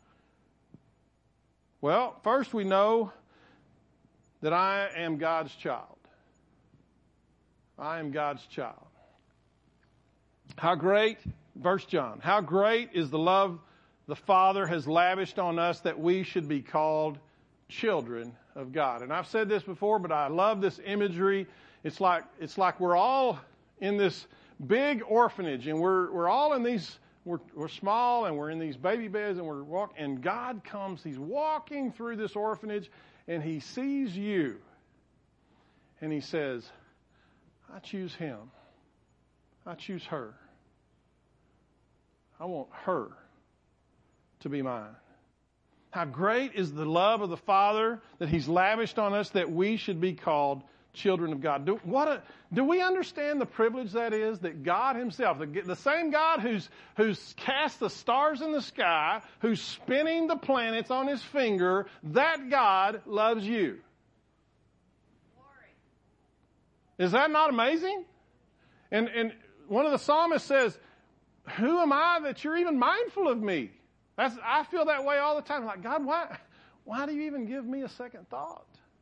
C: Well, first we know that I am God's child. I am God's child. How great, First John, how great is the love the Father has lavished on us that we should be called children of God. And I've said this before, but I love this imagery. It's like, it's like we're all in this big orphanage, and we're, we're all in these, we're, we're small, and we're in these baby beds, and we're walking, and God comes, He's walking through this orphanage, and He sees you, and He says, I choose him. I choose her. I want her to be mine. How great is the love of the Father that He's lavished on us that we should be called children of God. Do, what a, do we understand the privilege that is, that God Himself, the, the same God who's, who's cast the stars in the sky, who's spinning the planets on His finger, that God loves you. Is that not amazing? And, and one of the psalmists says, who am I that you're even mindful of me? That's, I feel that way all the time. Like, God, why, why do you even give me a second thought?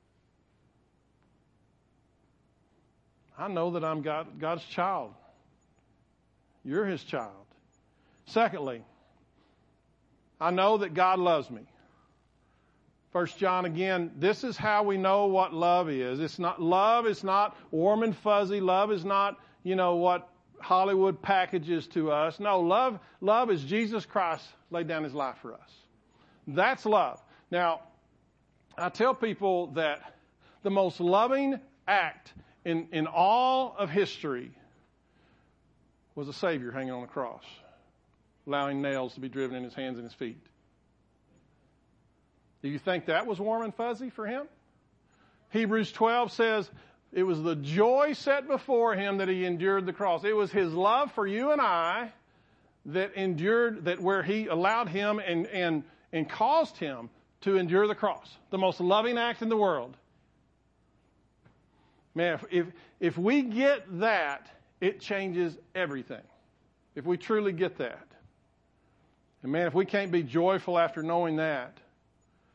C: I know that I'm God, God's child. You're His child. Secondly, I know that God loves me. First John again, this is how we know what love is. It's not, love is not warm and fuzzy. Love is not, you know, what Hollywood packages to us. No, love, love is Jesus Christ laid down His life for us. That's love. Now, I tell people that the most loving act in, in all of history was a Savior hanging on a cross, allowing nails to be driven in His hands and His feet. Do you think that was warm and fuzzy for Him? Hebrews twelve says, it was the joy set before Him that He endured the cross. It was His love for you and I that endured, that where He allowed Him and, and, and caused Him to endure the cross. The most loving act in the world. Man, if, if, if we get that, it changes everything. If we truly get that. And man, if we can't be joyful after knowing that,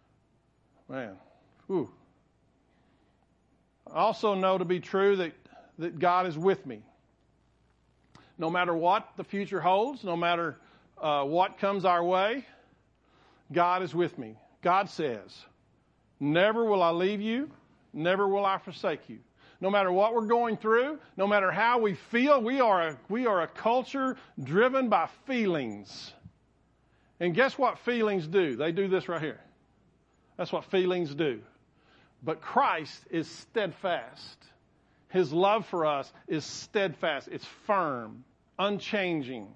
C: man, whew. I also know to be true that, that God is with me. No matter what the future holds, no matter uh, what comes our way, God is with me. God says, never will I leave you, never will I forsake you. No matter what we're going through, no matter how we feel, we are a, we are a culture driven by feelings. And guess what feelings do? They do this right here. That's what feelings do. But Christ is steadfast. His love for us is steadfast. It's firm, unchanging.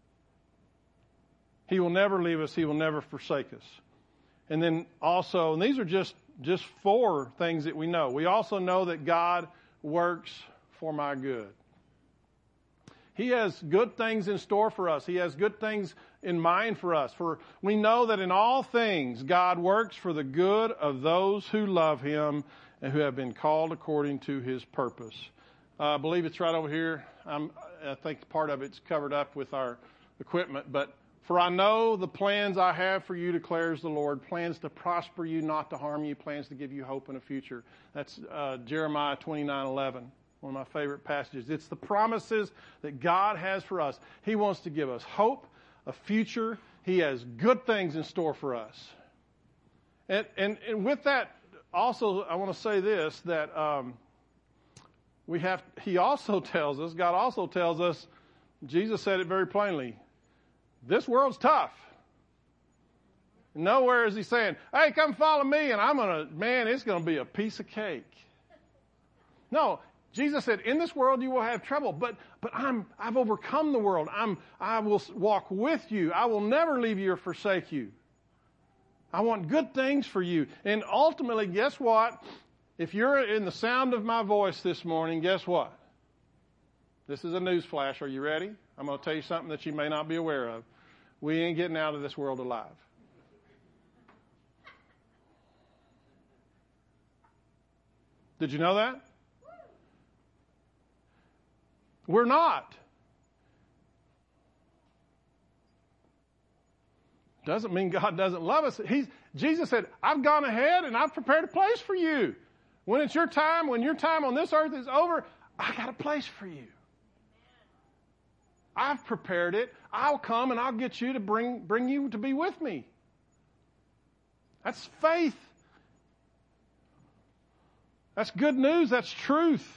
C: He will never leave us. He will never forsake us. And then also, and these are just, just four things that we know. We also know that God works for my good. He has good things in store for us. He has good things in mind for us. For we know that in all things God works for the good of those who love Him and who have been called according to His purpose. Uh, I believe it's right over here. I'm, I think part of it's covered up with our equipment. But for I know the plans I have for you, declares the Lord, plans to prosper you, not to harm you, plans to give you hope in the future. That's uh, Jeremiah twenty-nine eleven. One of my favorite passages. It's the promises that God has for us. He wants to give us hope, a future. He has good things in store for us. And, and, and with that, also, I want to say this, that um, we have. He also tells us, God also tells us, Jesus said it very plainly, this world's tough. Nowhere is He saying, hey, come follow me, and I'm going to, man, it's going to be a piece of cake. No. Jesus said, in this world you will have trouble, but, but I'm, I've overcome the world. I'm, I will walk with you. I will never leave you or forsake you. I want good things for you. And ultimately, guess what? If you're in the sound of my voice this morning, guess what? This is a news flash. Are you ready? I'm going to tell you something that you may not be aware of. We ain't getting out of this world alive. Did you know that? We're not. Doesn't mean God doesn't love us. He's, Jesus said, I've gone ahead and I've prepared a place for you. When it's your time, when your time on this earth is over, I got a place for you. I've prepared it. I'll come and I'll get you to bring, bring you to be with me. That's faith. That's good news. That's truth.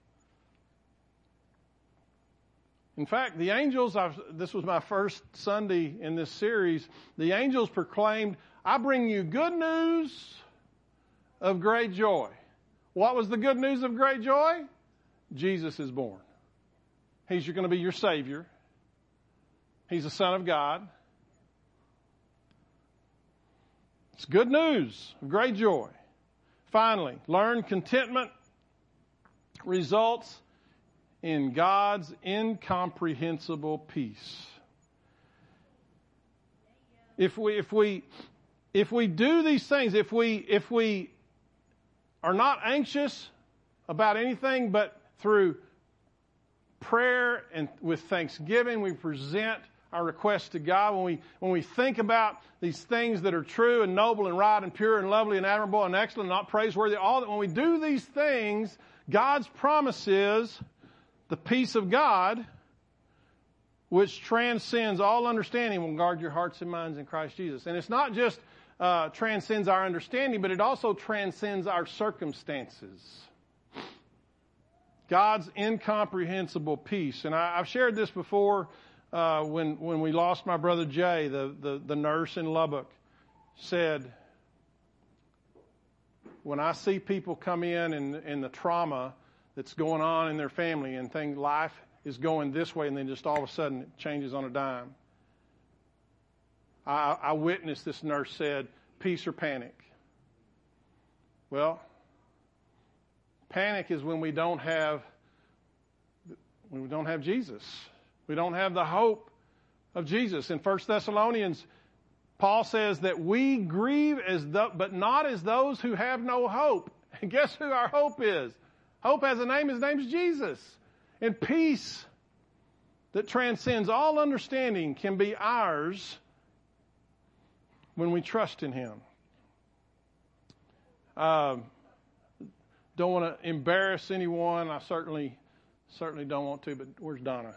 C: In fact, the angels, I've, this was my first Sunday in this series, the angels proclaimed, I bring you good news of great joy. What was the good news of great joy? Jesus is born. He's going to be your Savior. He's the Son of God. It's good news of great joy. Finally, learn contentment results in God's incomprehensible peace. If we, if we, if we do these things, if we, if we are not anxious about anything, but through prayer and with thanksgiving, we present our requests to God. When we, when we think about these things that are true and noble and right and pure and lovely and admirable and excellent, and not praiseworthy, all that when we do these things, God's promise is the peace of God, which transcends all understanding, will guard your hearts and minds in Christ Jesus. And it's not just uh, transcends our understanding, but it also transcends our circumstances. God's incomprehensible peace. And I, I've shared this before uh, when when we lost my brother Jay, the, the, the nurse in Lubbock, said, when I see people come in and, and the trauma that's going on in their family and things, life is going this way, and then just all of a sudden it changes on a dime. I, I witnessed this nurse said, peace or panic. Well, panic is when we don't have when we don't have Jesus. We don't have the hope of Jesus. In First Thessalonians, Paul says that we grieve as the, but not as those who have no hope. And guess who our hope is? Hope has a name. His name is Jesus. And peace that transcends all understanding can be ours when we trust in Him. Uh, don't want to embarrass anyone. I certainly Certainly don't want to, but where's Donna?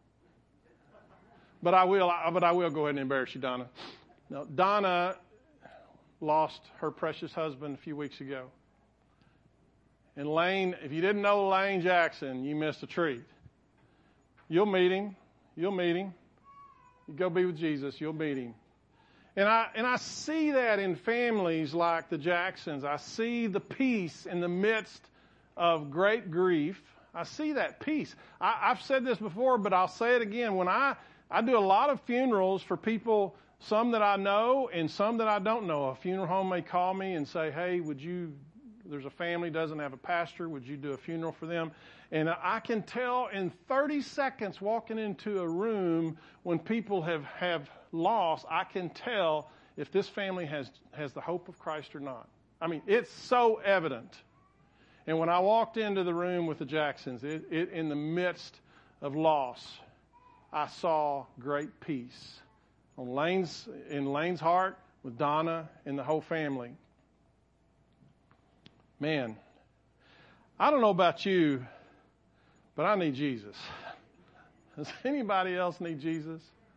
C: But I will, but I will go ahead and embarrass you, Donna. Now, Donna lost her precious husband a few weeks ago. And Lane, if you didn't know Lane Jackson, you missed a treat. You'll meet him. You'll meet him. You go be with Jesus, you'll meet him. And I and I see that in families like the Jacksons. I see the peace in the midst of great grief. I see that peace. I, I've said this before, but I'll say it again. When I, I do a lot of funerals for people, some that I know and some that I don't know. A funeral home may call me and say, hey, would you, there's a family doesn't have a pastor, would you do a funeral for them? And I can tell in thirty seconds walking into a room when people have, have lost, I can tell if this family has, has the hope of Christ or not. I mean, it's so evident. And when I walked into the room with the Jacksons, it, it, in the midst of loss, I saw great peace on Lane's, in Lane's heart, with Donna and the whole family. Man, I don't know about you, but I need Jesus. Does anybody else need Jesus?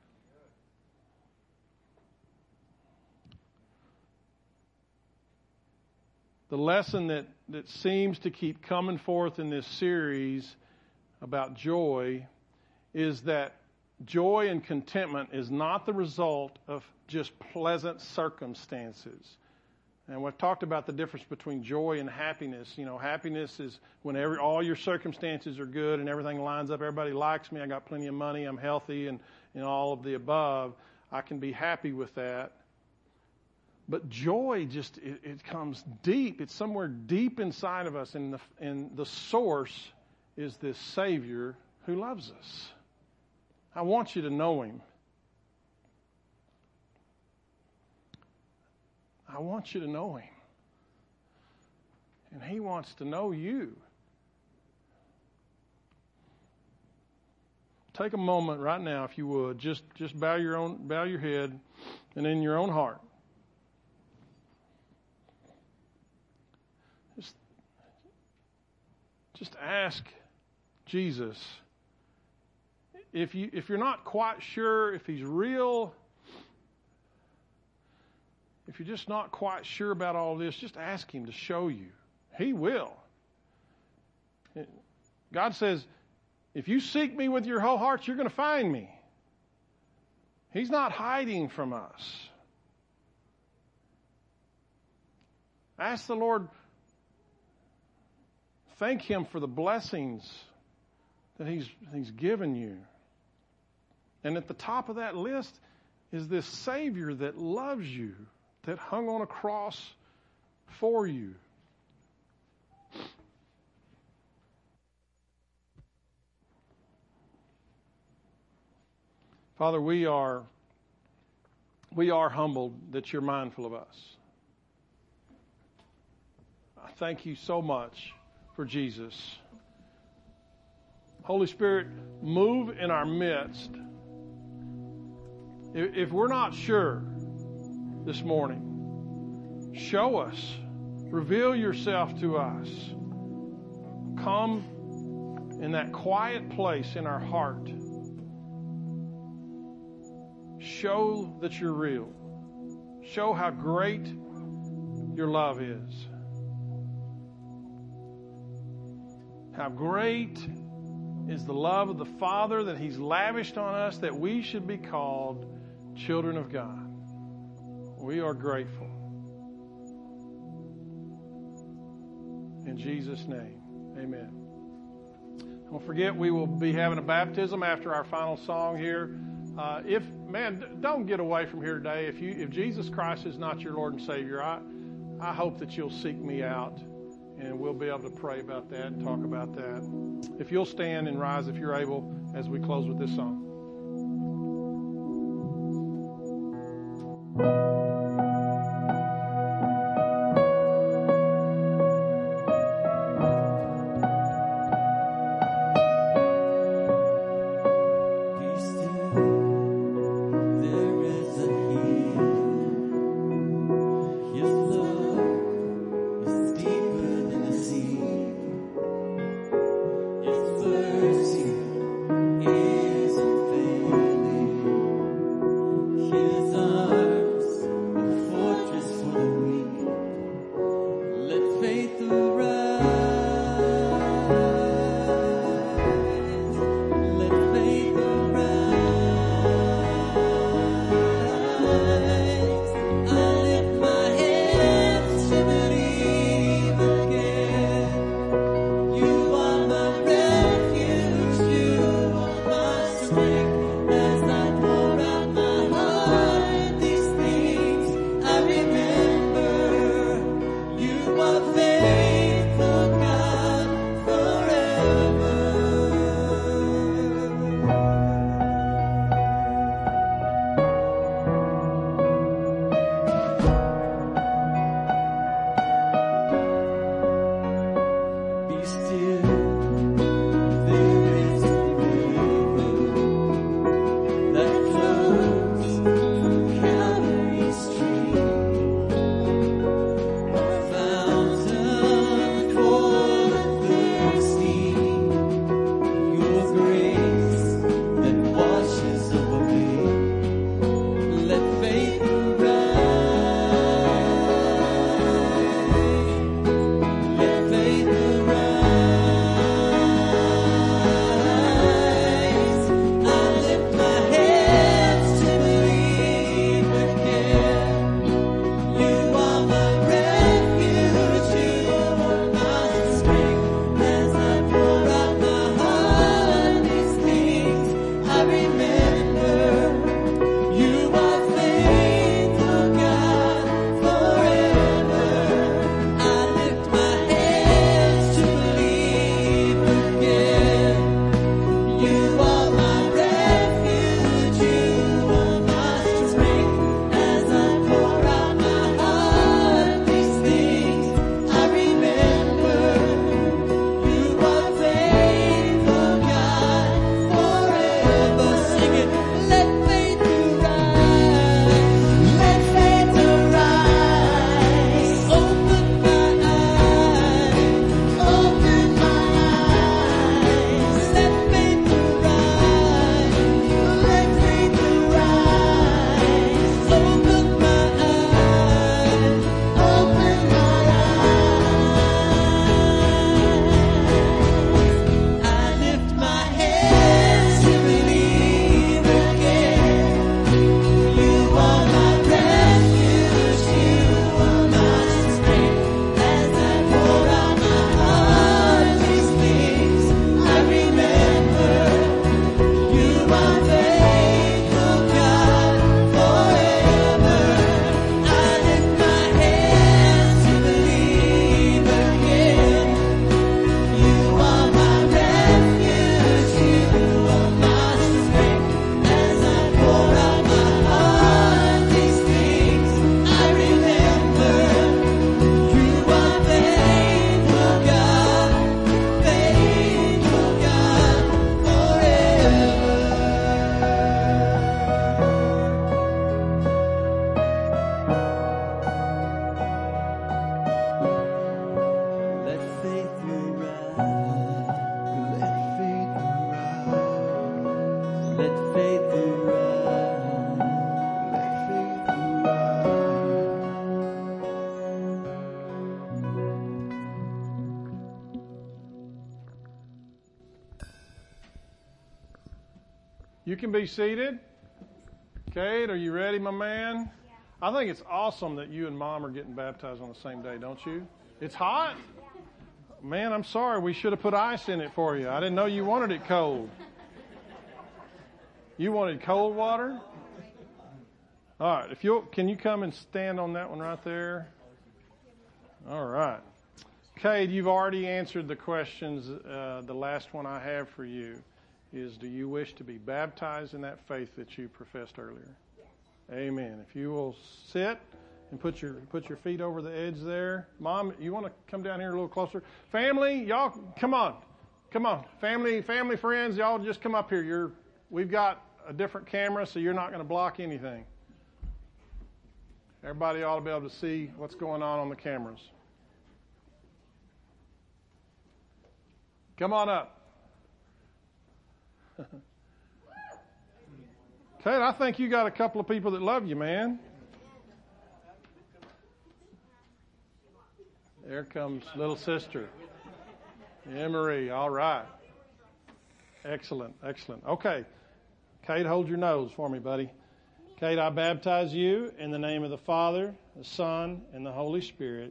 C: The lesson that, that seems to keep coming forth in this series about joy is that joy and contentment is not the result of just pleasant circumstances. And we've talked about the difference between joy and happiness. You know, happiness is when every, all your circumstances are good and everything lines up. Everybody likes me. I got plenty of money. I'm healthy and, and all of the above. I can be happy with that. But joy just, it, it comes deep. It's somewhere deep inside of us. And the, and the source is this Savior who loves us. I want you to know Him. I want you to know Him. And He wants to know you. Take a moment right now, if you would. Just, just bow your own, bow your head, and in your own heart, Just, just ask Jesus. If you if you're not quite sure if He's real, if you're just not quite sure about all this, just ask Him to show you. He will. God says, if you seek me with your whole heart, you're going to find me. He's not hiding from us. Ask the Lord. Thank Him for the blessings that He's, He's given you. And at the top of that list is this Savior that loves you, that hung on a cross for you. Father, we are, we are humbled that You're mindful of us. I thank You so much for Jesus. Holy Spirit, move in our midst. If we're not sure this morning, show us. Reveal Yourself to us. Come in that quiet place in our heart. Show that You're real. Show how great Your love is. How great is the love of the Father that He's lavished on us that we should be called children of God. We are grateful. In Jesus' name, amen. Don't forget, we will be having a baptism after our final song here. Uh, if, man, don't get away from here today. If you, if Jesus Christ is not your Lord and Savior, I, I hope that you'll seek me out. And we'll be able to pray about that and talk about that. If you'll stand and rise if you're able as we close with this song.
M: First
C: You can be seated. Cade, are you ready, my man?
E: Yeah.
C: I think it's awesome that you and Mom are getting baptized on the same day, don't you? It's hot? Yeah. Man, I'm sorry. We should have put ice in it for you. I didn't know you wanted it cold. You wanted cold water? All right. If you can you come and stand on that one right there? All right. Cade, you've already answered the questions. Uh, the last one I have for you is, do you wish to be baptized in that faith that you professed earlier? Yes. Amen. If you will sit and put your put your feet over the edge there. Mom, you want to come down here a little closer? Family, y'all, come on. Come on. Family, family, friends, y'all just come up here. You're we've got a different camera, so you're not going to block anything. Everybody ought to be able to see what's going on on the cameras. Come on up. Ted, I think you got a couple of people that love you, man. There comes little sister. Emery, all right. Excellent, excellent. Okay. Kate, hold your nose for me, buddy. Kate, I baptize you in the name of the Father, the Son, and the Holy Spirit.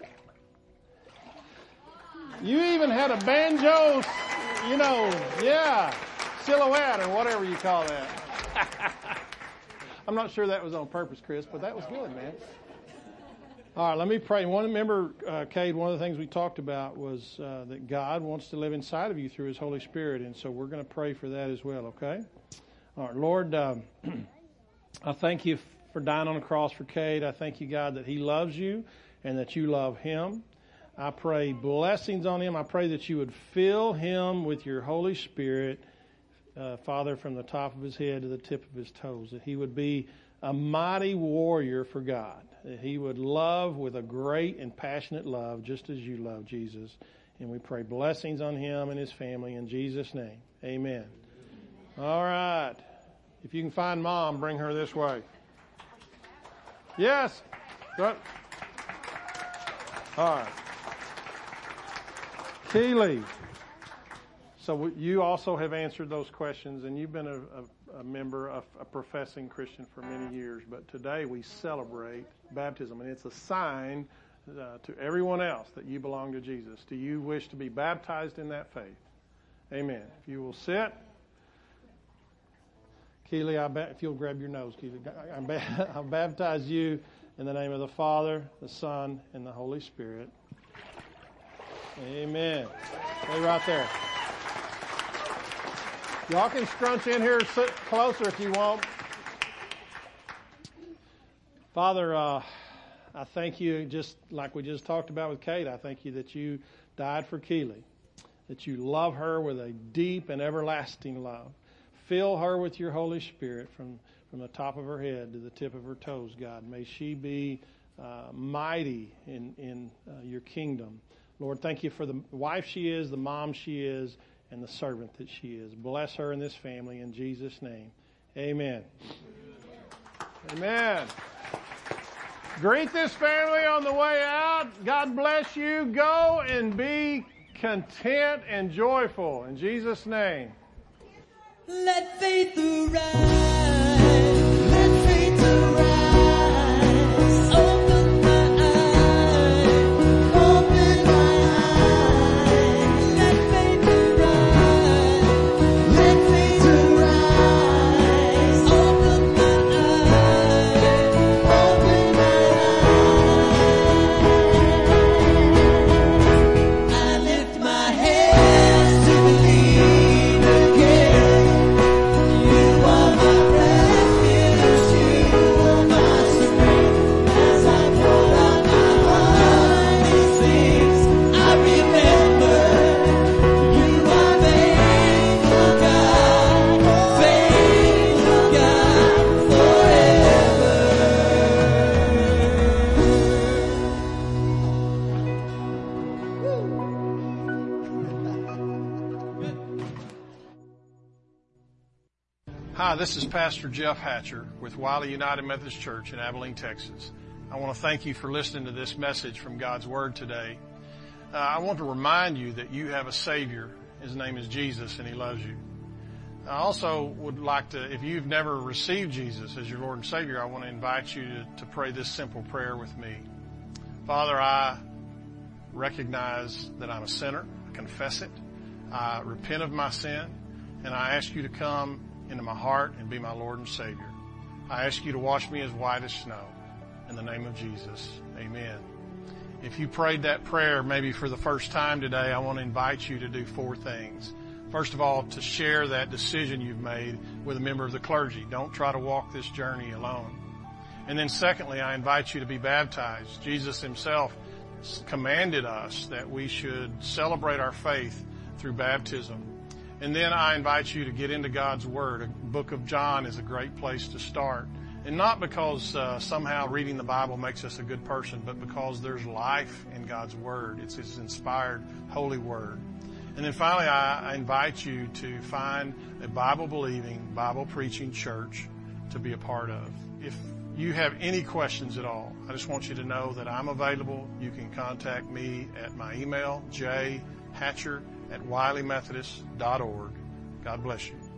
C: You even had a banjo, you know, yeah, silhouette or whatever you call that. I'm not sure that was on purpose, Chris, but that was good, man. All right, let me pray. One, remember, uh, Cade, one of the things we talked about was uh, that God wants to live inside of you through His Holy Spirit, and so we're going to pray for that as well, okay? All right, Lord, um, I thank you for dying on the cross for Cade. I thank you, God, that he loves you and that you love him. I pray blessings on him. I pray that you would fill him with your Holy Spirit, uh, Father, from the top of his head to the tip of his toes, that he would be a mighty warrior for God, that he would love with a great and passionate love, just as you love, Jesus. And we pray blessings on him and his family in Jesus' name. Amen. All right. If you can find Mom, bring her this way. Yes. Good. All right. Keely. So you also have answered those questions, and you've been a, a, a member, of a professing Christian for many years. But today we celebrate baptism, and it's a sign uh, to everyone else that you belong to Jesus. Do you wish to be baptized in that faith? Amen. If you will sit. Keely, I ba- if you'll grab your nose, Keely, I, I, ba- I baptize you in the name of the Father, the Son, and the Holy Spirit. Amen. Stay right there. Y'all can scrunch in here, sit closer if you want. Father, uh, I thank you, just like we just talked about with Kate, I thank you that you died for Keely, that you love her with a deep and everlasting love. Fill her with your Holy Spirit from, from the top of her head to the tip of her toes, God. May she be uh, mighty in, in uh, your kingdom. Lord, thank you for the wife she is, the mom she is, and the servant that she is. Bless her and this family in Jesus' name. Amen. Amen. Greet this family on the way out. God bless you. Go and be content and joyful in Jesus' name.
M: Let faith arise. Let faith arise. Open my eyes. Open my eyes. Let faith arise. Let faith arise. Open my eyes. Open my eyes. I lift my hands to believe again. You are my refuge, you are my strength. As I pour out my heart in things, I remember you are faithful God, faithful God forever.
C: Hi, this is Pastor Jeff Hatcher with Wiley United Methodist Church in Abilene, Texas. I want to thank you for listening to this message from God's Word today. Uh, I want to remind you that you have a Savior. His name is Jesus, and He loves you. I also would like to, if you've never received Jesus as your Lord and Savior, I want to invite you to, to pray this simple prayer with me. Father, I recognize that I'm a sinner. I confess it. I repent of my sin, and I ask you to come into my heart and be my Lord and Savior. I ask you to wash me as white as snow. In the name of Jesus, amen. If you prayed that prayer maybe for the first time today, I want to invite you to do four things. First of all, to share that decision you've made with a member of the clergy. Don't try to walk this journey alone. And then secondly, I invite you to be baptized. Jesus himself commanded us that we should celebrate our faith through baptism. And then I invite you to get into God's Word. The book of John is a great place to start. And not because uh, somehow reading the Bible makes us a good person, but because there's life in God's Word. It's His inspired, holy Word. And then finally, I, I invite you to find a Bible-believing, Bible-preaching church to be a part of. If you have any questions at all, I just want you to know that I'm available. You can contact me at my email, j hatcher at wiley methodist dot org. God bless you.